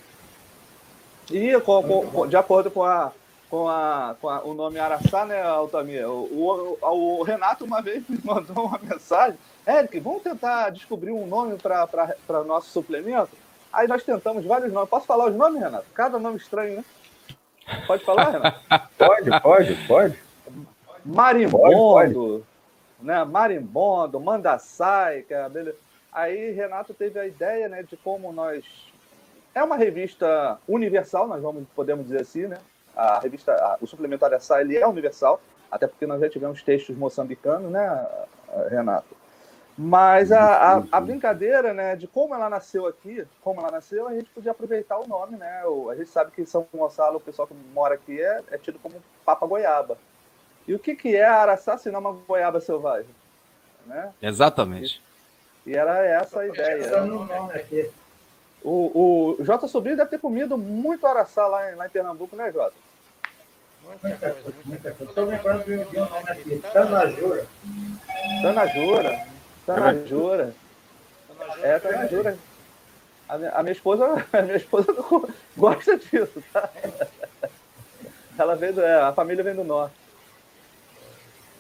E com, com, de acordo com, a, com, a, com a, o nome Araçá, né, Altamir? O, o, o Renato uma vez me mandou uma mensagem: Eric, vamos tentar descobrir um nome para o nosso suplemento? Aí nós tentamos vários nomes. Posso falar os nomes, Renato? Cada nome estranho, né? Pode falar, Renato? Pode, pode, pode. Marimbondo, pode, pode. Né? Marimbondo, Mandassai, que é a beleza. Aí Renato teve a ideia, né, de como nós... É uma revista universal, nós vamos, podemos dizer assim, né? A revista, a, o suplemento Araçá, ele é universal, até porque nós já tivemos textos moçambicanos, né, Renato? Mas a, a, a brincadeira, né, de como ela nasceu aqui, como ela nasceu, a gente podia aproveitar o nome, né? O, a gente sabe que em São Gonçalo, o pessoal que mora aqui é, é tido como papa goiaba. E o que, que é a Araçá, se não uma goiaba selvagem? Né? Exatamente. E, e era essa a ideia. Né? O, o Jota Sobrinho deve ter comido muito araçá lá em, lá em Pernambuco, né, Jota? Muita coisa, muita coisa. Estou lembrando de um nome aqui, Tanajura. Tanajura. Tanajura. É, Tanajura. A minha, a minha esposa, a minha esposa gosta disso, tá? Ela vem do, é, a família vem do norte.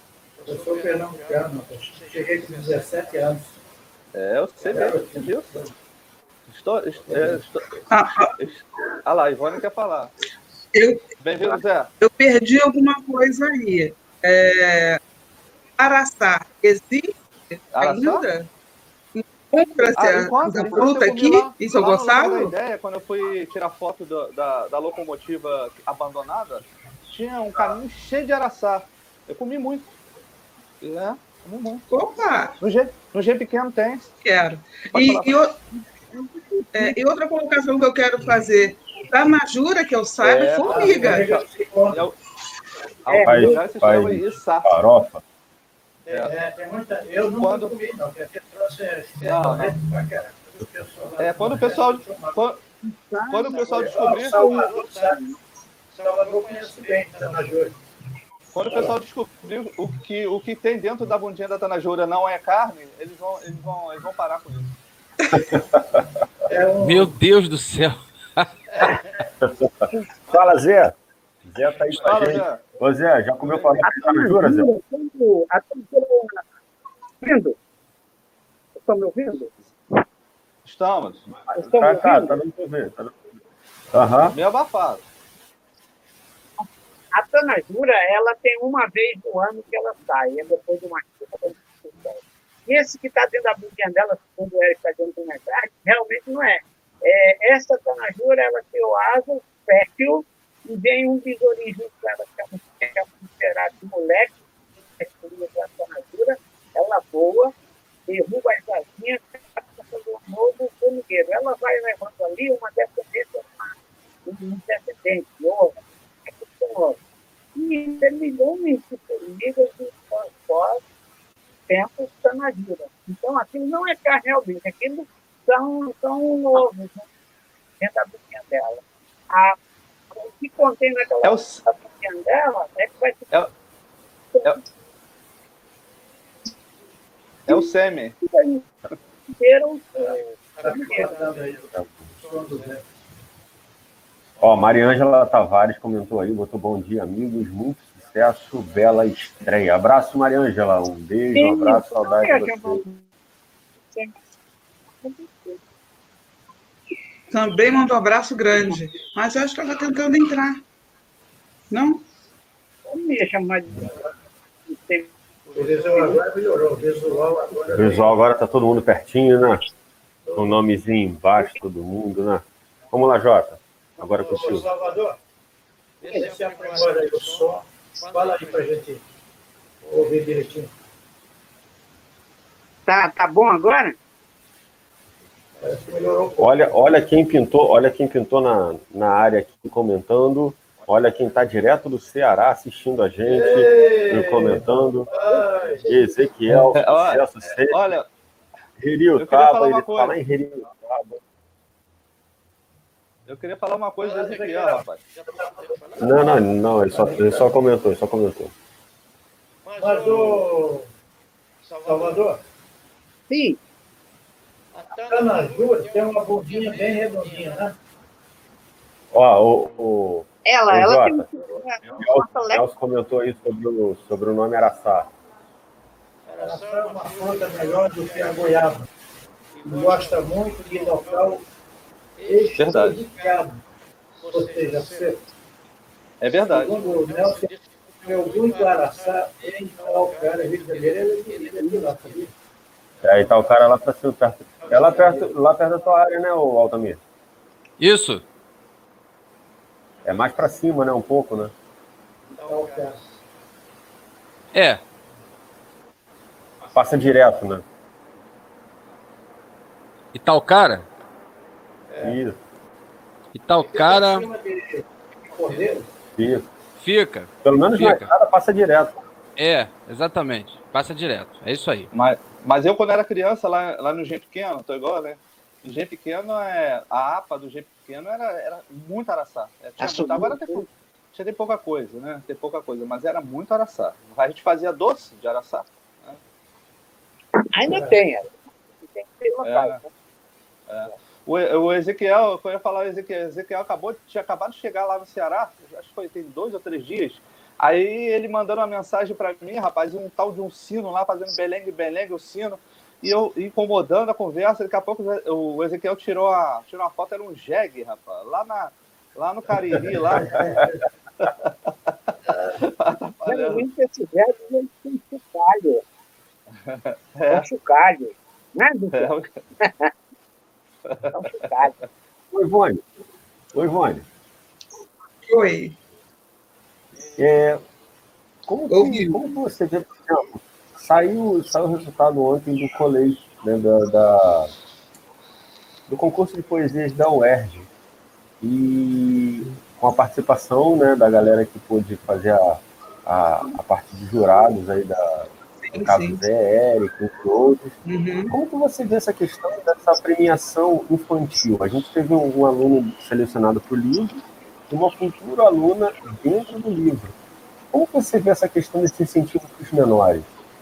Eu sou pernambucano, cheguei com dezessete anos. É, eu sei mesmo, viu? Estou, estou, é, estou... Ah, ah, ah lá, a Ivone quer falar. eu, Bem-vindo, Zé. eu perdi alguma coisa aí. É, Araçá, existe Araçá? ainda? Compra-se Ah, a enquanto, essa enquanto fruta eu comi aqui lá, em São lá no Lago da Gonçalo? Ideia, quando eu fui tirar foto do, da, da locomotiva abandonada, tinha um caminho cheio de araçá. Eu comi muito. É, comi muito. Opa, No G, no G pequeno tem. quero. Pode E, falar. e, o- é, e outra colocação que eu quero fazer, da Majura, que eu saiba, é É, formiga. É, o- a É, alface faz- se faz- chama Içá. Farofa. É, é, tem muita, eu não Quando- comi, não, porque aqui trouxe é, é Não, correto pra caramba. O pessoal lá É, do quando o Nordeste pessoal, toma- quando, quando o pessoal Ah, descobrir, Salvador, sabe? Salvador conhece bem, Tanajura. quando o pessoal descobrir o que, o que tem dentro da bundinha da Tanajura não é carne, eles vão, eles vão, eles vão parar com isso. É um, Meu Deus do céu. Fala, Zé. Zé tá aí com a Fala, gente. Zé. Ô, Zé, já comeu farofa de Tanajura, Zé? ouvindo? Estão me ouvindo? Estamos. Estão me Tá, tá, ouvindo? tá dando pra ver. Tá dando pra ver. Aham. Meio abafado. A Tanajura, ela tem uma vez no ano que ela sai, é depois de uma chuva. E esse que está dentro da bundinha dela, segundo o Eric está dizendo que não é verdade, realmente não é. É, essa Tanajura, ela tem o asa fértil e vem um besourinho junto com ela, que é um, que é um considerado moleque, que é a Tanajura, ela voa, derruba as asinhas, fazendo um novo formigueiro. Ela vai levando ali uma descendência, um descendente, outra, e tem milhões de formigas e só tempos Tanajura. Então, aquilo não é carne realmente, aquilo são, são ovos, né? Dentro da boquinha dela. A, o que contém naquela É o, boquinha dela é que vai ser. é, é, é o sêmen. Inteiro, Tá me cortando aí, o som do Zé. Ó, Mariângela Tavares comentou aí, botou bom dia, amigos, muito sucesso, bela estreia. Abraço, Mariângela, um beijo, um abraço, saudade de você. Também mandou um abraço grande. Mas eu acho que ela está tentando entrar. Não? Como ia chamar de. O visual agora melhorou, o visual agora... O visual agora tá todo mundo pertinho, né? Com o nomezinho embaixo, todo mundo, né? Vamos lá, Jota. Agora Ô, consigo. Salvador, vê se aprimora aí o som. Fala aí pra gente ouvir direitinho. Tá, tá bom agora? Parece que melhorou um pouco. Olha, olha quem pintou, olha quem pintou na, na área aqui comentando. Olha quem está direto do Ceará assistindo a gente Ei! e comentando. Ai, Ezequiel, Olha, sucesso sempre. Olha, eu queria Heriotaba, falar uma ele coisa. está lá em Heriotaba. eu queria falar uma coisa do Ezequiel, rapaz. Não, não, não, ele só, ele só comentou, ele só comentou. mas o Salvador, Sim. a Tanajura tem uma bundinha bem redondinha, né? Ó, o, o, Ela, Ô, ela tem Jota, uma o Nelson comentou aí sobre o, sobre o nome Araçá. Ela é uma fruta melhor do que a goiaba. Gosta muito de local Verdade. escurificado. Ou seja, seco. É verdade. Segundo o Nelson, eu muito araçá em Calcaia, Rio de Janeiro, ele é de lá, sabia? É, aí tá o cara lá pra cima, perto. É lá perto, lá perto da tua área, né, o Altamir? Isso. É mais pra cima, né, um pouco, né? Calcaia. É. Passa direto, né? E tal cara? Isso, E tal cara Acima de Cordeiro, isso. fica. Pelo menos na Fica. estrada passa direto. É, exatamente. Passa direto. É isso aí. Mas, mas eu, quando era criança, lá, lá no Gen Pequeno, tô igual, né? O Gen Pequeno, é, a APA do Gen Pequeno era, era muito araçá. É, tinha muito, agora tem, pou- tinha tem pouca coisa, né? Tem pouca coisa, mas era muito araçá. A gente fazia doce de araçá. Né? Ainda tem, ela. Tem que ter locais. É. É. O, o Ezequiel, eu ia falar, o Ezequiel, Ezequiel acabou, tinha acabado de chegar lá no Ceará, acho que foi tem dois ou três dias. Aí ele mandando uma mensagem para mim, rapaz, um tal de um sino lá, fazendo belengue, belengue, o sino, e eu incomodando a conversa. Daqui a pouco o Ezequiel tirou, a, tirou uma foto, era um jegue, rapaz, lá, na, lá no Cariri, lá. Realmente esse jegue ele tem chocalho. É um chocalho. Não é, Ezequiel? É um chocalho. Oi, Ivone. Oi, Ivone. Oi. É, como, que, como que você vê, por exemplo, saiu, saiu o resultado ontem do colégio, né, da, da, do concurso de poesias da U E R J, e com a participação, né, da galera que pôde fazer a, a, a parte de jurados aí da, do caso do Zé Érico, entre outros. Uhum. Como que você vê essa questão dessa premiação infantil? A gente teve um, um aluno selecionado para o livro e uma futura aluna dentro do livro. Como você vê essa questão desse incentivo para os menores?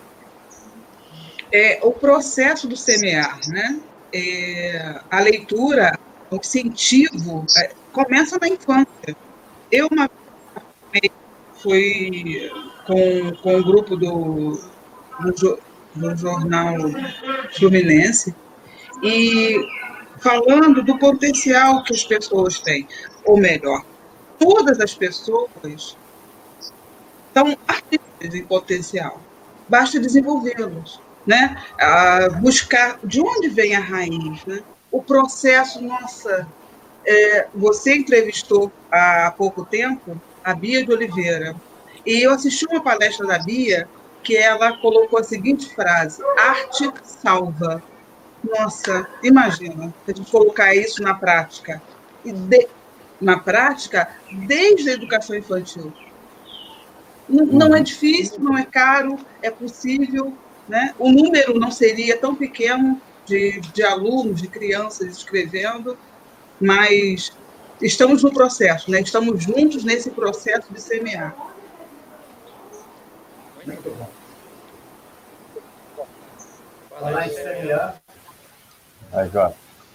É, o processo do semear, né? É, a leitura, o incentivo, é, começa na infância. Eu, uma vez, fui com, com o grupo do, do, do jornal Fluminense e falando do potencial que as pessoas têm, ou melhor, todas as pessoas são artistas em potencial, basta desenvolvê-los, né? Ah, buscar de onde vem a raiz, né? O processo, nossa, é, você entrevistou há pouco tempo a Bia de Oliveira, e eu assisti uma palestra da Bia que ela colocou a seguinte frase: arte salva. Nossa, imagina, a gente colocar isso na prática, e de, na prática, desde a educação infantil. Não, não é difícil, não é caro, é possível, né? O número não seria tão pequeno de, de alunos, de crianças escrevendo, mas estamos no processo, né? Estamos juntos nesse processo de semear. Muito bom. Falar em semear, Aí, Jorge.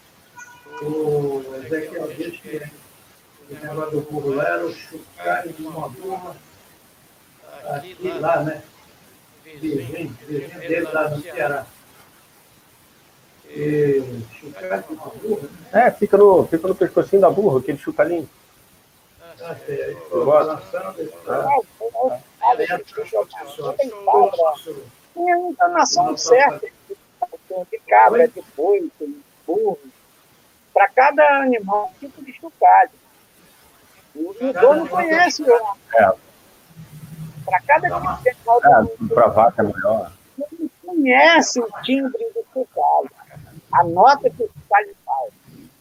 o Ezequiel disse que o negócio do burro lá era o chocalho de uma burra aqui lá, né? Vizinho, vizinho dele lá no Ceará. E chocalho de uma burra, né? É, fica no, fica no pescocinho da burra, aquele chocalhinho. Ah, sei, aí foi balançando esse cara. Tem a entonação certa de cabra, de boi, de burro. Para cada animal, um tipo de chocalho. O dono conhece. É. Para cada tipo de animal, É, para vaca é melhor. ele conhece o timbre do chocalho. A nota que o chocalho faz.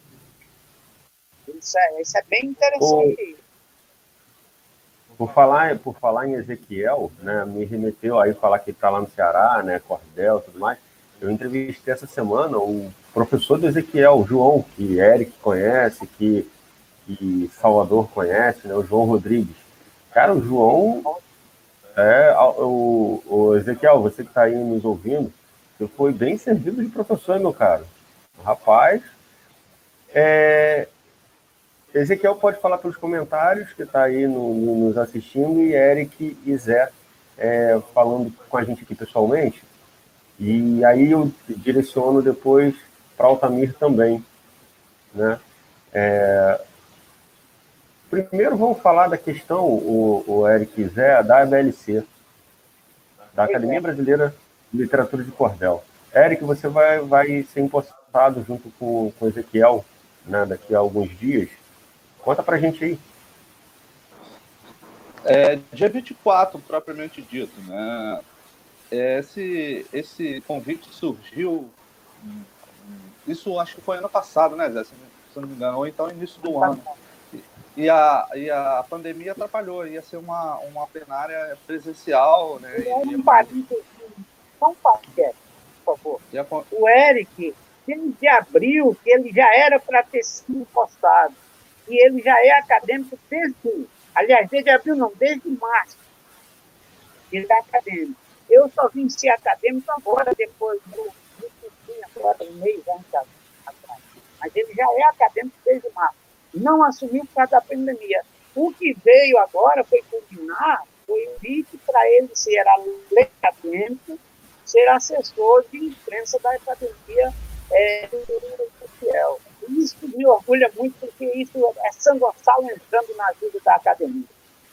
Isso é, isso é bem interessante. Por falar, por falar em Ezequiel, né, me remeteu aí falar que ele está lá no Ceará, né, Cordel e tudo mais. Eu entrevistei essa semana o professor do Ezequiel, o João, que Eric conhece, que, que Salvador conhece, né, o João Rodrigues. Cara, o João, é, o, o Ezequiel, você que está aí nos ouvindo, você foi bem servido de professor, meu caro. Rapaz, é... Ezequiel pode falar pelos comentários, que está aí no, no, nos assistindo, e Eric e Zé é, falando com a gente aqui pessoalmente. E aí eu direciono depois para Altamir também, né? É... Primeiro vamos falar da questão, o, o Eric e Zé, da A B L C, da Academia Brasileira de Literatura de Cordel. Eric, você vai, vai ser impostado junto com o Ezequiel, né, daqui a alguns dias. Conta pra gente aí. É, dia vinte e quatro, propriamente dito, né? Esse, esse convite surgiu, isso acho que foi ano passado, né, Zé? Se não me engano, ou então início do ano. E a, e a pandemia atrapalhou, ia ser uma, uma plenária presencial, né? E, um parênteses, só um parênteses, por favor. A... O Eric, desde abril, que ele já era para ter sido postado. E ele já é acadêmico desde, aliás, desde abril não, desde março. Ele é acadêmico. Eu só vim ser acadêmico agora, depois do, do agora, um mês antes atrás. Mas ele já é acadêmico desde março. Não assumiu por causa da pandemia. O que veio agora foi culminar foi um convite para ele ser além acadêmico, ser assessor de imprensa da Academia é, do Fiel. Isso me orgulha muito, porque isso é São Gonçalo entrando na vida da academia.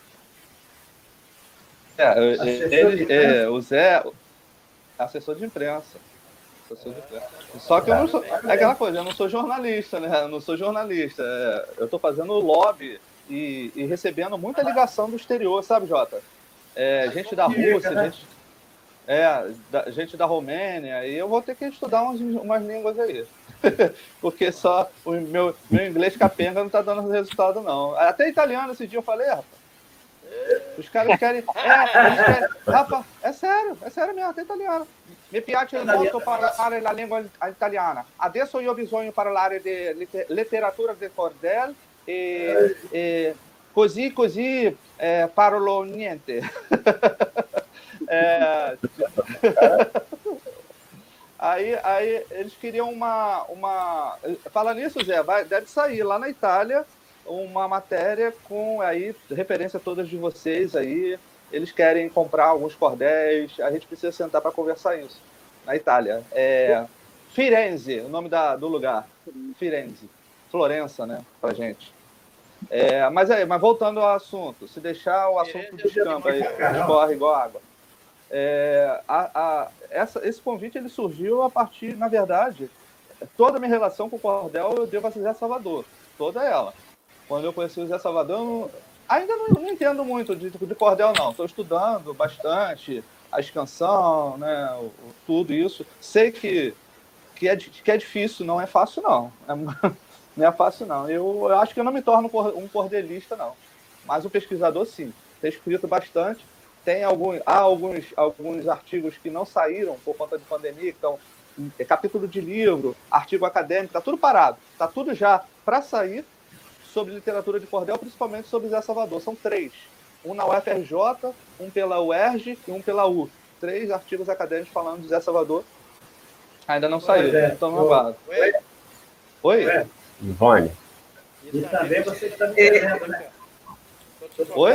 É, ele, é, o Zé, assessor de imprensa. Assessor de imprensa. Só que eu não sou. É aquela coisa, eu não sou jornalista, né? Eu não sou jornalista. É, eu estou fazendo lobby e, e recebendo muita ligação do exterior, sabe, Jota? É, gente da Rússia, gente, é, da, gente da Romênia, e eu vou ter que estudar umas, umas línguas aí. Porque só o meu, meu inglês capenga não está dando resultado, não. Até italiano esse dia eu falei, rapaz. Os caras querem. É, eles querem. Rapaz, é sério, é sério mesmo, até italiano. Mi piace molto parlare la lingua italiana. Adesso io ho bisogno parlare di letteratura di Cordel e, e così, così eh, parlo niente. É... aí, aí eles queriam uma, uma... Fala nisso, Zé, vai, deve sair lá na Itália uma matéria com aí referência a todas de vocês aí. Eles querem comprar alguns cordéis, a gente precisa sentar para conversar isso. Na Itália. É Firenze, o nome da, do lugar. Firenze. Florença, né, pra gente. É, mas, aí, mas voltando ao assunto, se deixar o assunto descamba aí, escorre igual água. É, a, a, essa, esse convite ele surgiu a partir, na verdade, toda a minha relação com o cordel eu devo a Zé Salvador. Toda ela. Quando eu conheci o Zé Salvador, eu não, ainda não, não entendo muito de, de cordel, não. Estou estudando bastante a escansão, né, o, o, tudo isso. Sei que, que, é, que é difícil, não é fácil, não. É, não é fácil, não. Eu, eu acho que eu não me torno um cordelista, não. Mas um pesquisador, sim. Tenho escrito bastante. Tem algum, há alguns, alguns artigos que não saíram por conta de pandemia, que estão é, capítulo de livro, artigo acadêmico, está tudo parado. Está tudo já para sair sobre literatura de cordel, principalmente sobre Zé Salvador. São três. Um na U F R J, um pela U E R J e um pela U. Três artigos acadêmicos falando de Zé Salvador. Ainda não saíram. Estão no aguardo. Oi? Oi? Ivone. E também você está me devendo, né? Oi?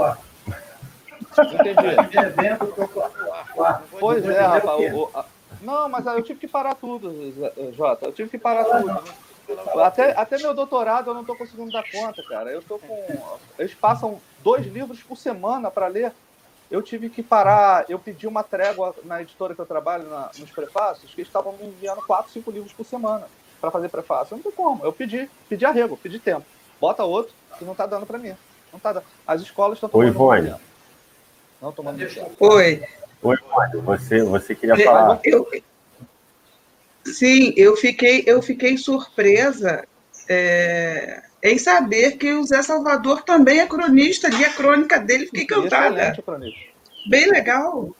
Entendi. Pois é, rapaz. O, o, não, mas eu tive que parar tudo, Jota. Eu tive que parar tudo. Até, até meu doutorado eu não estou conseguindo dar conta, cara. Eu tô com. Eles passam dois livros por semana para ler. Eu tive que parar. Eu pedi uma trégua na editora que eu trabalho, na, nos prefácios, que eles estavam me enviando quatro, cinco livros por semana para fazer prefácio. Não tem como. Eu pedi, pedi arrego, pedi tempo. Bota outro que não está dando para mim. Não tá dando. As escolas estão tomando. Oi, Ivone. Não tomando. Oi. Oi, Ivone. Você, você queria falar. Eu, sim, eu fiquei, eu fiquei surpresa é, em saber que o Zé Salvador também é cronista, li a crônica dele, fiquei encantada. Bem legal.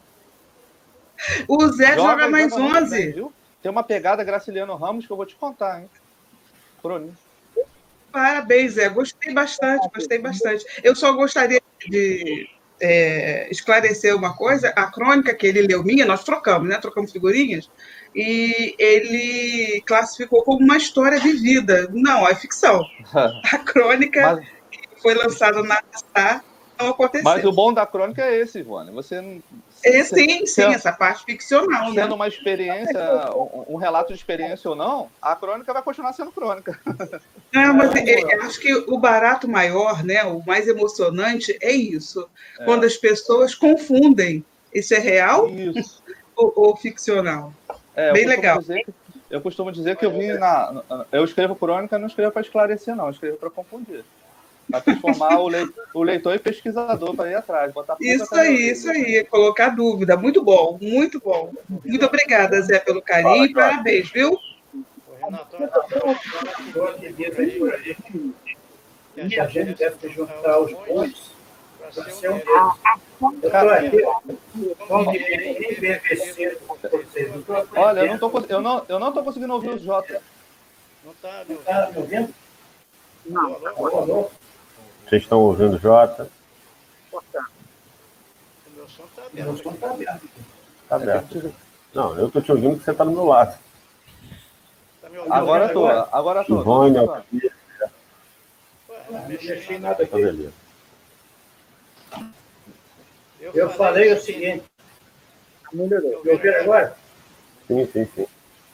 O Zé joga, joga mais onze. Bem, tem uma pegada Graciliano Ramos que eu vou te contar, hein? Cronista. Parabéns, Zé. Gostei bastante, gostei bastante. Eu só gostaria de é, esclarecer uma coisa. A crônica que ele leu minha, nós trocamos, né? Trocamos figurinhas. E ele classificou como uma história vivida. Não, é ficção. A crônica mas, que foi lançada na Star não aconteceu. Mas o bom da crônica é esse, Ivone. Você não... É, sim, sim, essa parte ficcional. Sendo né? uma experiência, um, um relato de experiência ou não, a crônica vai continuar sendo crônica. Não, mas eu acho que o barato maior, né, o mais emocionante é isso. É. Quando as pessoas confundem isso é real isso. Ou, ou ficcional. É, Bem eu legal. Que, eu costumo dizer que eu vim na. Eu escrevo crônica, não escrevo para esclarecer, não, eu escrevo para confundir. Para transformar o leitor, o leitor em pesquisador para ir atrás. Botar isso aí, isso aí, colocar dúvida. Muito bom, muito bom. Muito obrigada, Zé, pelo carinho e parabéns, viu? Renato, e a gente deve ter juntar os pontos para ser um deles. Eu estou aqui, como que nem B P C com vocês. Olha, eu não estou eu não, eu não tô conseguindo ouvir o Jota. Não está me ouvindo? Não. Alô? Vocês estão ouvindo o Jota? O meu som está aberto. O meu som está aberto. Está aberto. Não, eu estou te ouvindo porque você está do meu lado. Agora estou, agora estou. Ivone, não mexi nada aqui. eu falei o seguinte. Melhorou. Me ouviram agora? Sim, sim, sim.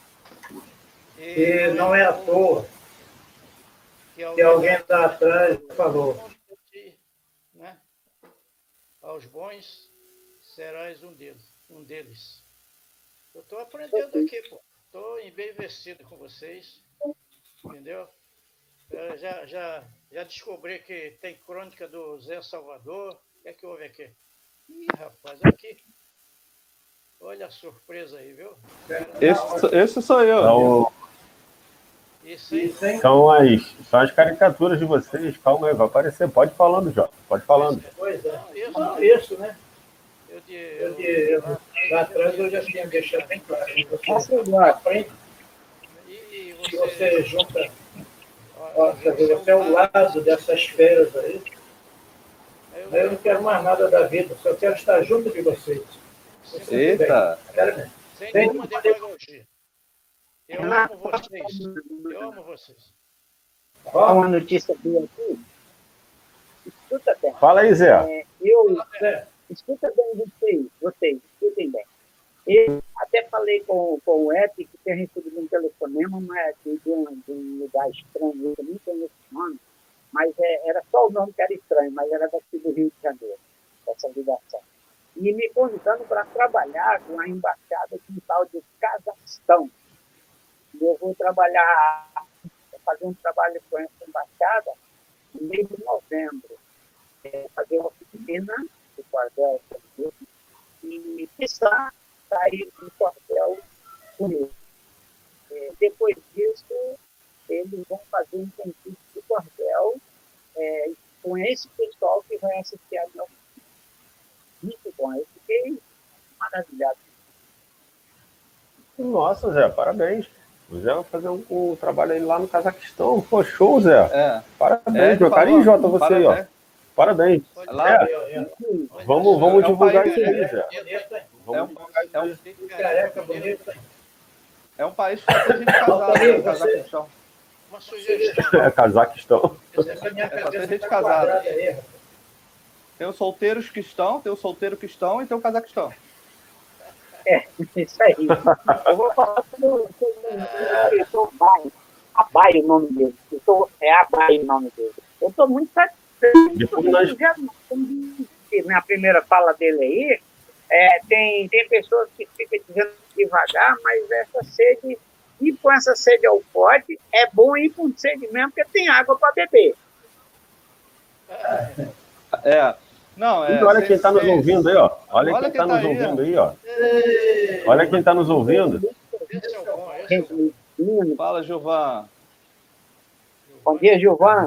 E não é à toa que alguém lá atrás falou. Né? Aos bons serás um deles. Um deles. Eu estou aprendendo aqui, pô. Estou embevecido com vocês. Entendeu? Eu já, já, já descobri que tem crônica do Zé Salvador. O que é que houve aqui? Ih, rapaz, aqui. Olha a surpresa aí, viu? Esse, esse sou eu. Então, Isso aí. são, as, são as caricaturas de vocês. Calma aí, vai aparecer. Pode falando, Jota. Pode falando. Pois é. Não, isso, Não, isso, né? eu, de, Eu, eu, de, eu, lá atrás eu já tinha deixado bem claro. Você aprende e que você, você junta, ó, quer dizer, você é o lado dessas feras aí. Eu não quero mais nada da vida, só quero estar junto de vocês. Você Eita! quero mesmo. sem Tem- nenhuma demagogia. Eu amo vocês. Eu amo vocês. Ó, uma notícia boa aqui. Escuta bem. Fala aí, Zé. É, eu, É, escuta bem vocês, vocês, escutem bem. Eu até falei com, com o Ep, que tinha recebido um telefonema, mas de um, de um lugar estranho, eu nem conheço o nome, mas é, era só o nome que era estranho, mas era daqui do Rio de Janeiro, essa ligação. E me convidando para trabalhar com a embaixada de um tal de Cazaquistão. E eu vou trabalhar, vou fazer um trabalho com essa embaixada no mês de novembro. É, fazer uma oficina do quartel e pensar sair do quartel comigo. É, depois disso, eles vão fazer um concurso do quartel é, com esse pessoal que vai assistir a minha oficina. Muito bom, eu fiquei maravilhado. Nossa, Zé, parabéns. O Zé vai fazer um, um trabalho aí lá no Cazaquistão. Pô, show, Zé. É. Parabéns, É, ele meu falou, carinho, Jota, você aí, ó. parabéns. Parabéns. Lá, É, aí, ó, é. vamos vamos É um divulgar país- isso aí, Zé. Bonito, hein? é, um, é, um, Careca bonito, hein? é um país que tem gente casada, né, o Cazaquistão. Uma sugestão. É, Cazaquistão. Essa minha É, só tem cabeça gente tá casada. quadrada aí, rapaz. Tem os solteiros que estão, tem o solteiro que estão e tem o Cazaquistão. É, isso aí. Eu vou falar do escritor Abai. Abai o nome dele. Eu tô, é Abai o nome dele. Eu estou muito satisfeito. Depois nós- Na primeira fala dele aí, é, tem, tem pessoas que ficam dizendo devagar, mas essa sede, ir com essa sede ao pote, é bom ir com sede mesmo, porque tem água para beber. É. Não, é. E olha sem- quem está nos sem- ouvindo aí, ó. Olha, Olha quem quem está tá nos aí, ó. ouvindo aí, ó. Olha quem está nos ouvindo. Esse é o bom, esse é o bom. Menino, Fala, Gilvan. bom dia, Giovana.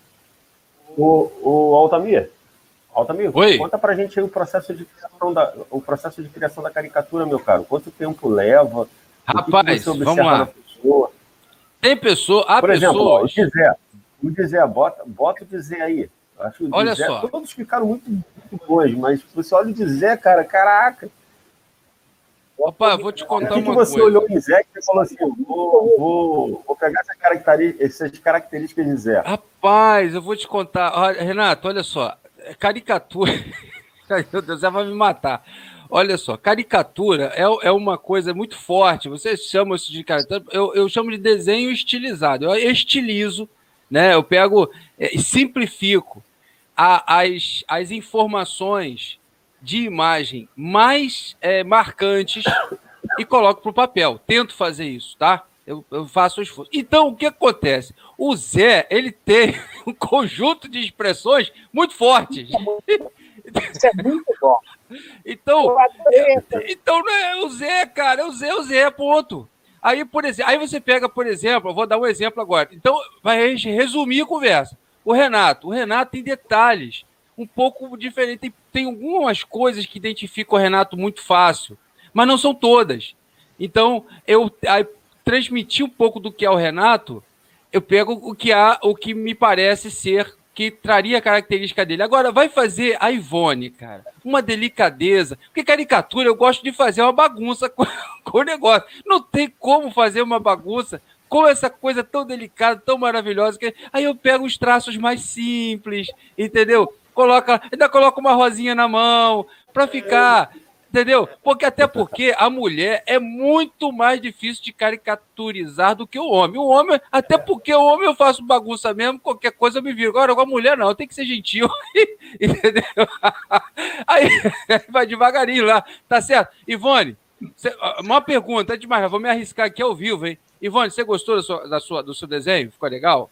O, o Altamir. Altamir, Oi. conta pra gente aí o processo de criação da, o processo de criação da caricatura, meu caro. Quanto tempo leva? O que que Rapaz, você vamos observa lá. na pessoa? Tem pessoa, há Por exemplo, ó, o pessoas. Dizé. O Dizé, bota, bota o Dizé aí. Eu acho o Olha Dizé, só. todos ficaram muito, muito bons, mas você olha o Dizé, cara, caraca. Opa, vou te O contar que, que uma você coisa. olhou em Zé e falou assim, vou, vou, vou pegar essas características, essas características de Zé. Rapaz, eu vou te contar. Olha, Renato, olha só. Caricatura. Ai, meu Deus, você vai me matar. Olha só, caricatura é, é uma coisa muito forte. Vocês chamam isso de caricatura. Eu, eu chamo de desenho estilizado. Eu estilizo, né? Eu pego é, e simplifico a, as, as informações de imagem mais é, marcantes e coloco para o papel. Tento fazer isso, tá? Eu, eu faço o esforço. Então, o que acontece? O Zé, ele tem um conjunto de expressões muito fortes. Isso é muito bom. Então, Eu adorei essa. então não é o Zé, cara. É o Zé, é o Zé, ponto. Aí, por exemplo, aí você pega, por exemplo, eu vou dar um exemplo agora. Então, vai resumir a conversa. O Renato. O Renato tem detalhes um pouco diferentes. Tem, tem algumas coisas que identificam o Renato muito fácil, mas não são todas. Então, eu aí, transmitir um pouco do que é o Renato, eu pego o que há, o que me parece ser, que traria a característica dele. Agora, vai fazer a Ivone, cara, uma delicadeza, porque caricatura eu gosto de fazer uma bagunça com, com o negócio. Não tem como fazer uma bagunça com essa coisa tão delicada, tão maravilhosa, que aí eu pego os traços mais simples, entendeu? Coloca, ainda coloca uma rosinha na mão, para ficar, entendeu? Porque até porque a mulher é muito mais difícil de caricaturizar do que o homem. O homem, até porque o homem eu faço bagunça mesmo, qualquer coisa eu me viro. Agora, com a mulher não, tem que ser gentil, entendeu? Aí vai devagarinho lá, tá certo? Ivone, cê, uma pergunta, antes de mais, vou me arriscar aqui ao vivo, hein? Ivone, você gostou da sua, da sua, do seu desenho? Ficou legal?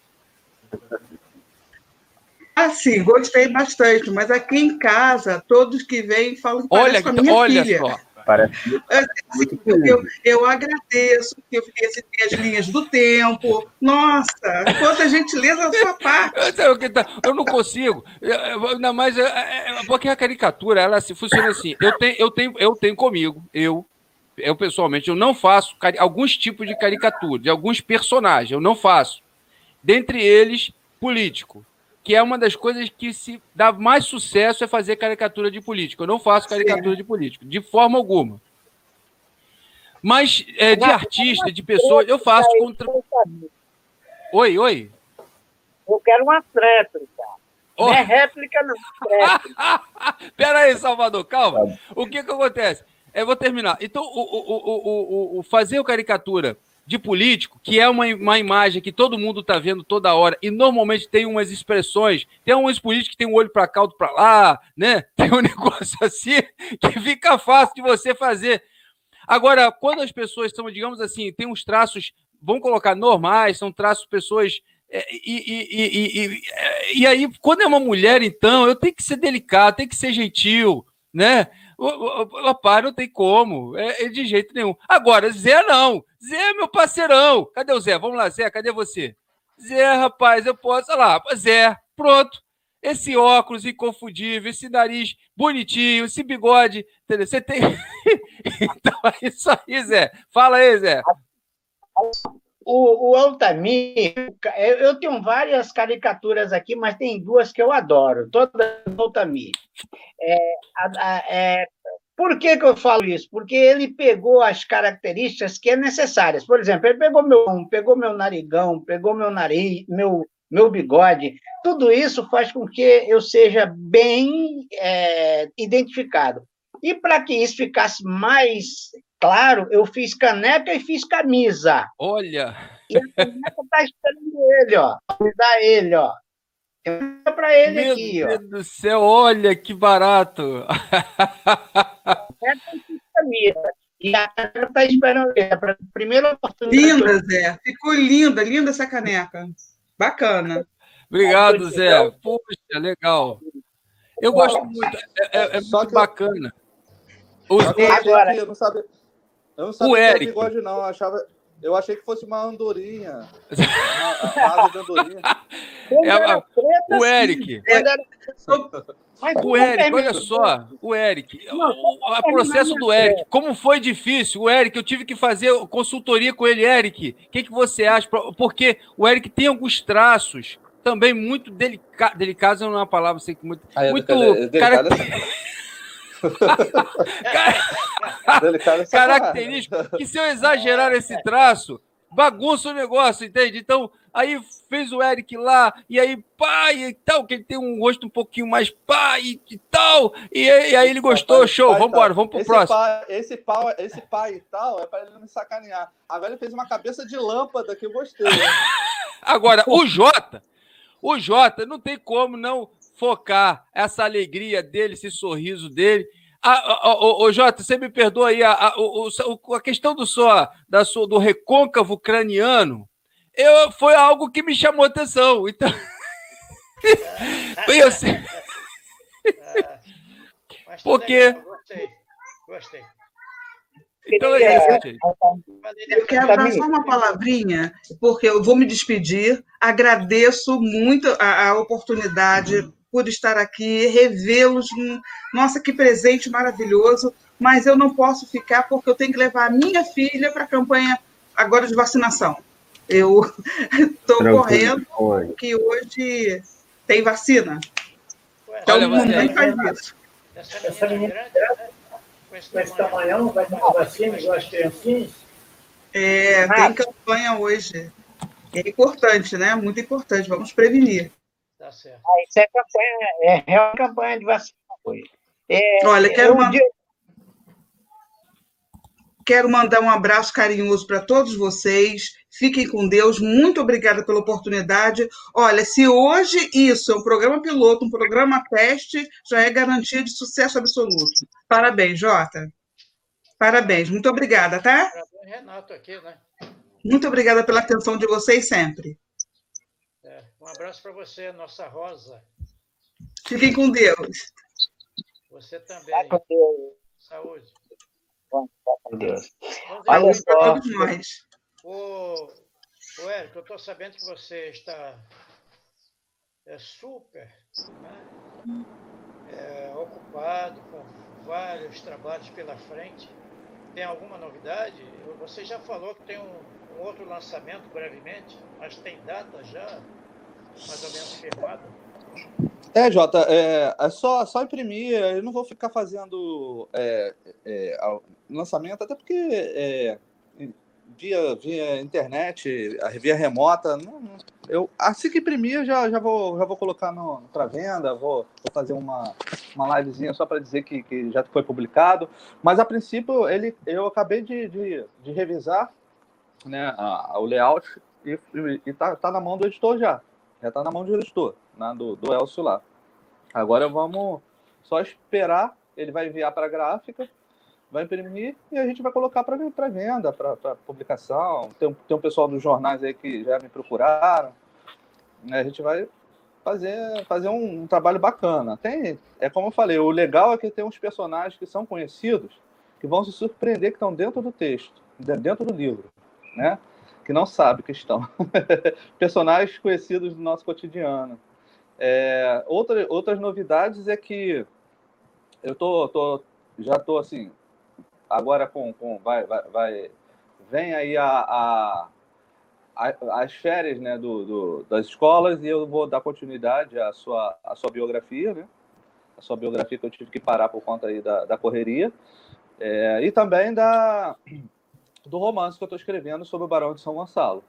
Ah, sim, gostei bastante, mas aqui em casa, todos que vêm falam que parece Olha, com a minha olha filha. só. Parece Assim, eu, eu agradeço, porque eu fiquei assim, as linhas do tempo. Nossa, quanta gentileza da sua parte. Eu não consigo, ainda mais porque a caricatura, ela se funciona assim. Eu tenho, eu tenho, eu tenho comigo, eu, eu pessoalmente, eu não faço alguns tipos de caricatura, de alguns personagens, eu não faço. Dentre eles, político, que é uma das coisas que se dá mais sucesso é fazer caricatura de político. Eu não faço caricatura Sim. de político, de forma alguma. Mas é, de artista, de pessoas, eu faço contra... Oi, oi. Eu quero uma tréplica. Oh. Não é réplica, não. Pera aí, Salvador, calma. O que que acontece? Eu vou terminar. Então, o, o, o, o, o fazer o caricatura de político, que é uma, uma imagem que todo mundo está vendo toda hora, e normalmente tem umas expressões, tem uns políticos que tem um olho para cá, outro para lá, né? Tem um negócio assim que fica fácil de você fazer. Agora, quando as pessoas são, digamos assim, tem uns traços, vamos colocar normais, são traços pessoas... E, e, e, e, e aí, quando é uma mulher, então, eu tenho que ser delicado, tenho que ser gentil, né? Rapaz, não tem como, é, é de jeito nenhum. Agora, Zé não, Zé é meu parceirão. Cadê o Zé? Vamos lá, Zé, cadê você? Zé, rapaz, eu posso, olha lá, Zé, pronto. Esse óculos inconfundível, esse nariz bonitinho, esse bigode, entendeu? Você tem... Então é isso aí, Zé. Fala aí, Zé. O, o Altamir, eu tenho várias caricaturas aqui, mas tem duas que eu adoro, todas do Altamir. É, é, por que que eu falo isso? Porque ele pegou as características que é necessárias. Por exemplo, ele pegou meu, pegou meu narigão, pegou meu nariz, meu, meu bigode. Tudo isso faz com que eu seja bem é, identificado. E para que isso ficasse mais claro, eu fiz caneca e fiz camisa. Olha! E a caneca está esperando ele, ó. Me dá ele, ó. É para ele Meu aqui, Deus ó. do céu, olha que barato! Caneca e fiz camisa. E a caneca está esperando ele. É a primeira oportunidade. Linda, Zé. Ficou linda, linda essa caneca. Bacana. Obrigado, Zé. Puxa, legal. Eu gosto muito. É, é, é muito bacana. Os... Agora... Eu não sabia, eu não sabia o que era Eric. bigode, não. Eu, achava, eu achei que fosse uma andorinha. Uma, uma asa de andorinha. É, a, o Eric. É... O Eric, olha só. O Eric. O, o processo do Eric. Como foi difícil. O Eric, eu tive que fazer consultoria com ele. Eric, o que, que você acha? Porque o Eric tem alguns traços também muito delica... delicados, não é uma palavra assim, muito... Ah, é, muito é, cara... característico, que se eu exagerar esse traço, bagunça o negócio, entende? Então, aí fez o Eric lá, e aí, pá, e tal, que ele tem um rosto um pouquinho mais pá, e, e tal, e, e aí ele gostou, pai, show, pai, vambora, vamos pro esse próximo. Pai, esse, pai, esse pai e tal, é pra ele não me sacanear. Agora ele fez uma cabeça de lâmpada, que eu gostei. Né? Agora, o Jota, o Jota, não tem como não focar essa alegria dele, esse sorriso dele. Ah, ô, ô, Jota, você me perdoa aí, a, a, a, a questão do, sua, da sua, do recôncavo craniano eu, foi algo que me chamou a atenção. Então, eu sei. Porque... Gostei, gostei. Então é isso, gente. Eu quero dar só uma palavrinha, porque eu vou me despedir. Agradeço muito a, a oportunidade por estar aqui, revê-los. Nossa, que presente maravilhoso. Mas eu não posso ficar porque eu tenho que levar a minha filha para a campanha agora de vacinação. Eu estou correndo que hoje tem vacina. Então, Olha, mamãe faz isso. Essa menina com esse tamanhão vai tomar vacina igual as criancinhas? É, ah. Tem campanha hoje. É importante, né? Muito importante. Vamos prevenir. Tá certo. Ah, isso é campanha, é real campanha de vacina hoje. É, Olha, quero, eu, man- di- quero mandar um abraço carinhoso para todos vocês. Fiquem com Deus. Muito obrigada pela oportunidade. Olha, se hoje isso é um programa piloto, um programa teste, já é garantia de sucesso absoluto. Parabéns, Jota. Parabéns. Muito obrigada, tá? Parabéns, Renato, aqui, né? Muito obrigada pela atenção de vocês sempre. É, um abraço para você, nossa Rosa. Fiquem com Deus. Você Vai também. com Deus. Saúde. Vai com Deus. Vamos Olha ver, Saúde para só, todos nós. o, o Érico, eu estou sabendo que você está é, super, né, é, ocupado, com vários trabalhos pela frente. Tem alguma novidade? Você já falou que tem um, um outro lançamento brevemente, mas tem data já mais ou menos firmada? É, Jota, é, é só, só imprimir, eu não vou ficar fazendo é, é, a- lançamento, até porque é, via, via internet, a via remota, não- não- eu, assim que imprimir, eu já, já, vou, já vou colocar no, para venda, vou, vou fazer uma, uma livezinha só para dizer que, que já foi publicado, mas a princípio ele, eu acabei de, de, de revisar, né, a, a- o layout e, e tá, tá na mão do editor já, já tá na mão do editor, né, do, do Elcio lá. Agora vamos só esperar, ele vai enviar para a gráfica, vai imprimir e a gente vai colocar para venda, para publicação. Tem, tem um pessoal dos jornais aí que já me procuraram, né? A gente vai fazer, fazer um, um trabalho bacana. Tem, é como eu falei, o legal é que tem uns personagens que são conhecidos que vão se surpreender que estão dentro do texto, dentro do livro, né? Que não sabem que estão. Personagens conhecidos do nosso cotidiano. É, outra, outras novidades é que eu tô, tô já tô assim, agora com, com vai, vai, vai vem aí a, a, a, as férias, né, do, do, das escolas e eu vou dar continuidade à sua, à sua biografia, né, a sua biografia que eu tive que parar por conta aí da, da correria, é, e também da, do romance que eu estou escrevendo sobre o Barão de São Gonçalo.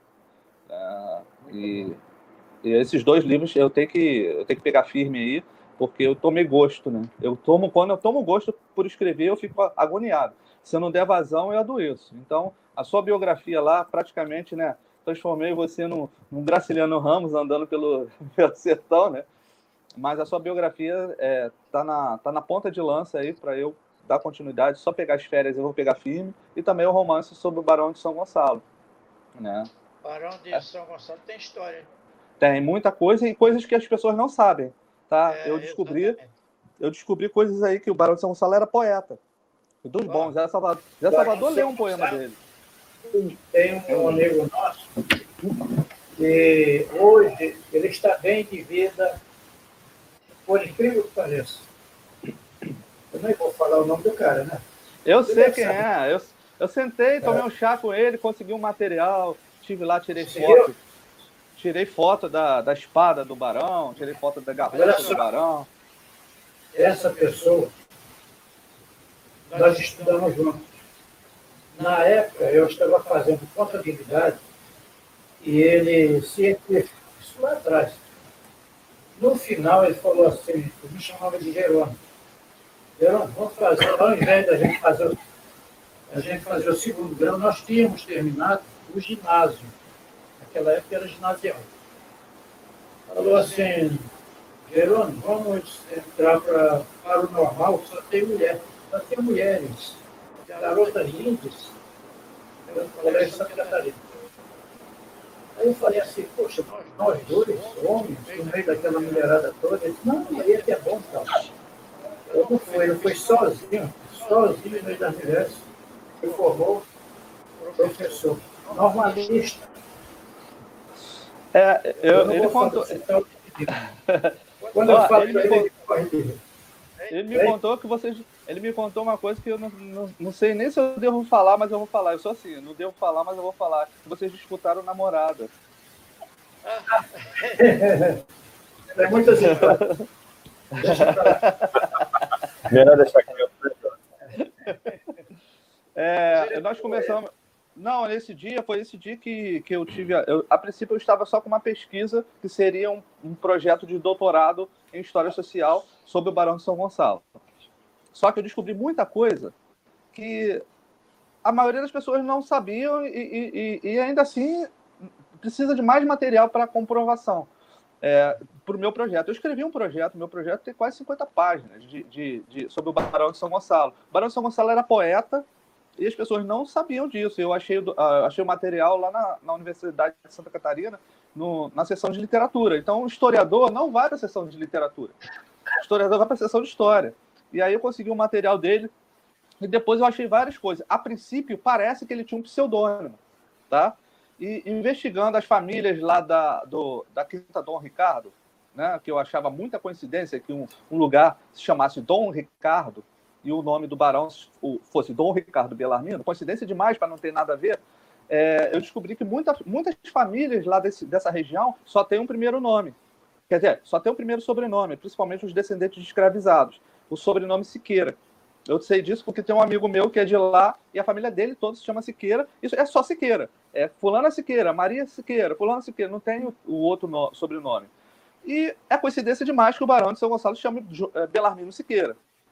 É, e E esses dois livros eu tenho que, eu tenho que pegar firme aí, porque eu tomei gosto, né? Eu tomo, quando eu tomo gosto por escrever, eu fico agoniado. Se eu não der vazão, eu adoeço. Então, a sua biografia lá, praticamente, né? Transformei você num, num Graciliano Ramos andando pelo, pelo sertão, né? Mas a sua biografia é, tá, na, tá na ponta de lança aí para eu dar continuidade. Só pegar as férias eu vou pegar firme. E também o romance sobre o Barão de São Gonçalo, né? Barão de É. São Gonçalo tem história. Tem muita coisa e coisas que as pessoas não sabem, tá? É, eu descobri, exatamente. eu descobri coisas aí que o Barão de São Gonçalo era poeta. Dos Ó. bons. Zé Salvador, Zé Salvador leu um poema dele. Tem um amigo nosso que hoje ele está bem de vida, por incrível que pareça. Eu nem vou falar o nome do cara, né? Eu Você sei deve quem saber. é. Eu, eu sentei, tomei um chá com ele, consegui um material, estive lá, tirei Você foto. viu? Tirei foto da, da espada do Barão, tirei foto da Olha garrafa só. do Barão. Essa pessoa, nós estudamos juntos. Na época, eu estava fazendo contabilidade e ele científico, isso lá atrás. No final, ele falou assim, eu me chamava de Jerônimo. Jerônimo, vamos fazer, ao invés da gente fazer, o- a gente fazer o segundo grau, nós tínhamos terminado o ginásio. Naquela época era ginasial. Falou assim, Jerônimo, vamos entrar pra, para o normal, só tem mulher, só tem mulheres, garotas lindas. Eu falei em Santa Catarina. Aí eu falei assim, poxa, nós dois, homens, no meio daquela mulherada toda, ele disse, não, aí é que é bom, tal. Eu não fui, ele foi sozinho, sozinho no meio das mulheres, se formou professor, normalista. É, eu, Eu não ele vou contou. falar então, quando eu Ó, falo ele para me ele, ele corre de rir. Ele me contou que vocês. Ele me contou uma coisa que eu não, não, não sei nem se eu devo falar, mas eu vou falar. Eu sou assim, eu não devo falar, mas eu vou falar. Que vocês disputaram namorada. É muitas histórias. Deixa pra lá. Melhor deixar aqui. É, nós começamos. Não, nesse dia, foi esse dia que, que eu tive. A, eu, a princípio, eu estava só com uma pesquisa que seria um, um projeto de doutorado em História Social sobre o Barão de São Gonçalo. Só que eu descobri muita coisa que a maioria das pessoas não sabiam e, e, e ainda assim precisa de mais material para comprovação é, para o meu projeto. Eu escrevi um projeto, meu projeto tem quase cinquenta páginas de, de, de, sobre o Barão de São Gonçalo. O Barão de São Gonçalo era poeta e as pessoas não sabiam disso. Eu achei, uh, achei o material lá na, na Universidade de Santa Catarina, no, na seção de literatura. Então, o historiador não vai para a seção de literatura. O historiador vai para a seção de história. E aí eu consegui o material dele e depois eu achei várias coisas. A princípio, parece que ele tinha um pseudônimo, tá? E investigando as famílias lá da, do, da Quinta Dom Ricardo, né, que eu achava muita coincidência que um, um lugar se chamasse Dom Ricardo e o nome do barão fosse Dom Ricardo Bellarmino, coincidência demais para não ter nada a ver, é, eu descobri que muita, muitas famílias lá desse, dessa região só tem um primeiro nome. Quer dizer, só tem o primeiro sobrenome, principalmente os descendentes de escravizados. O sobrenome Siqueira. Eu sei disso porque tem um amigo meu que é de lá e a família dele toda se chama Siqueira. Isso é só Siqueira. É Fulana Siqueira, Maria Siqueira, Fulana Siqueira. Não tem o, o outro no, sobrenome. E é coincidência demais que o Barão de São Gonçalo se chama é, Bellarmino Siqueira.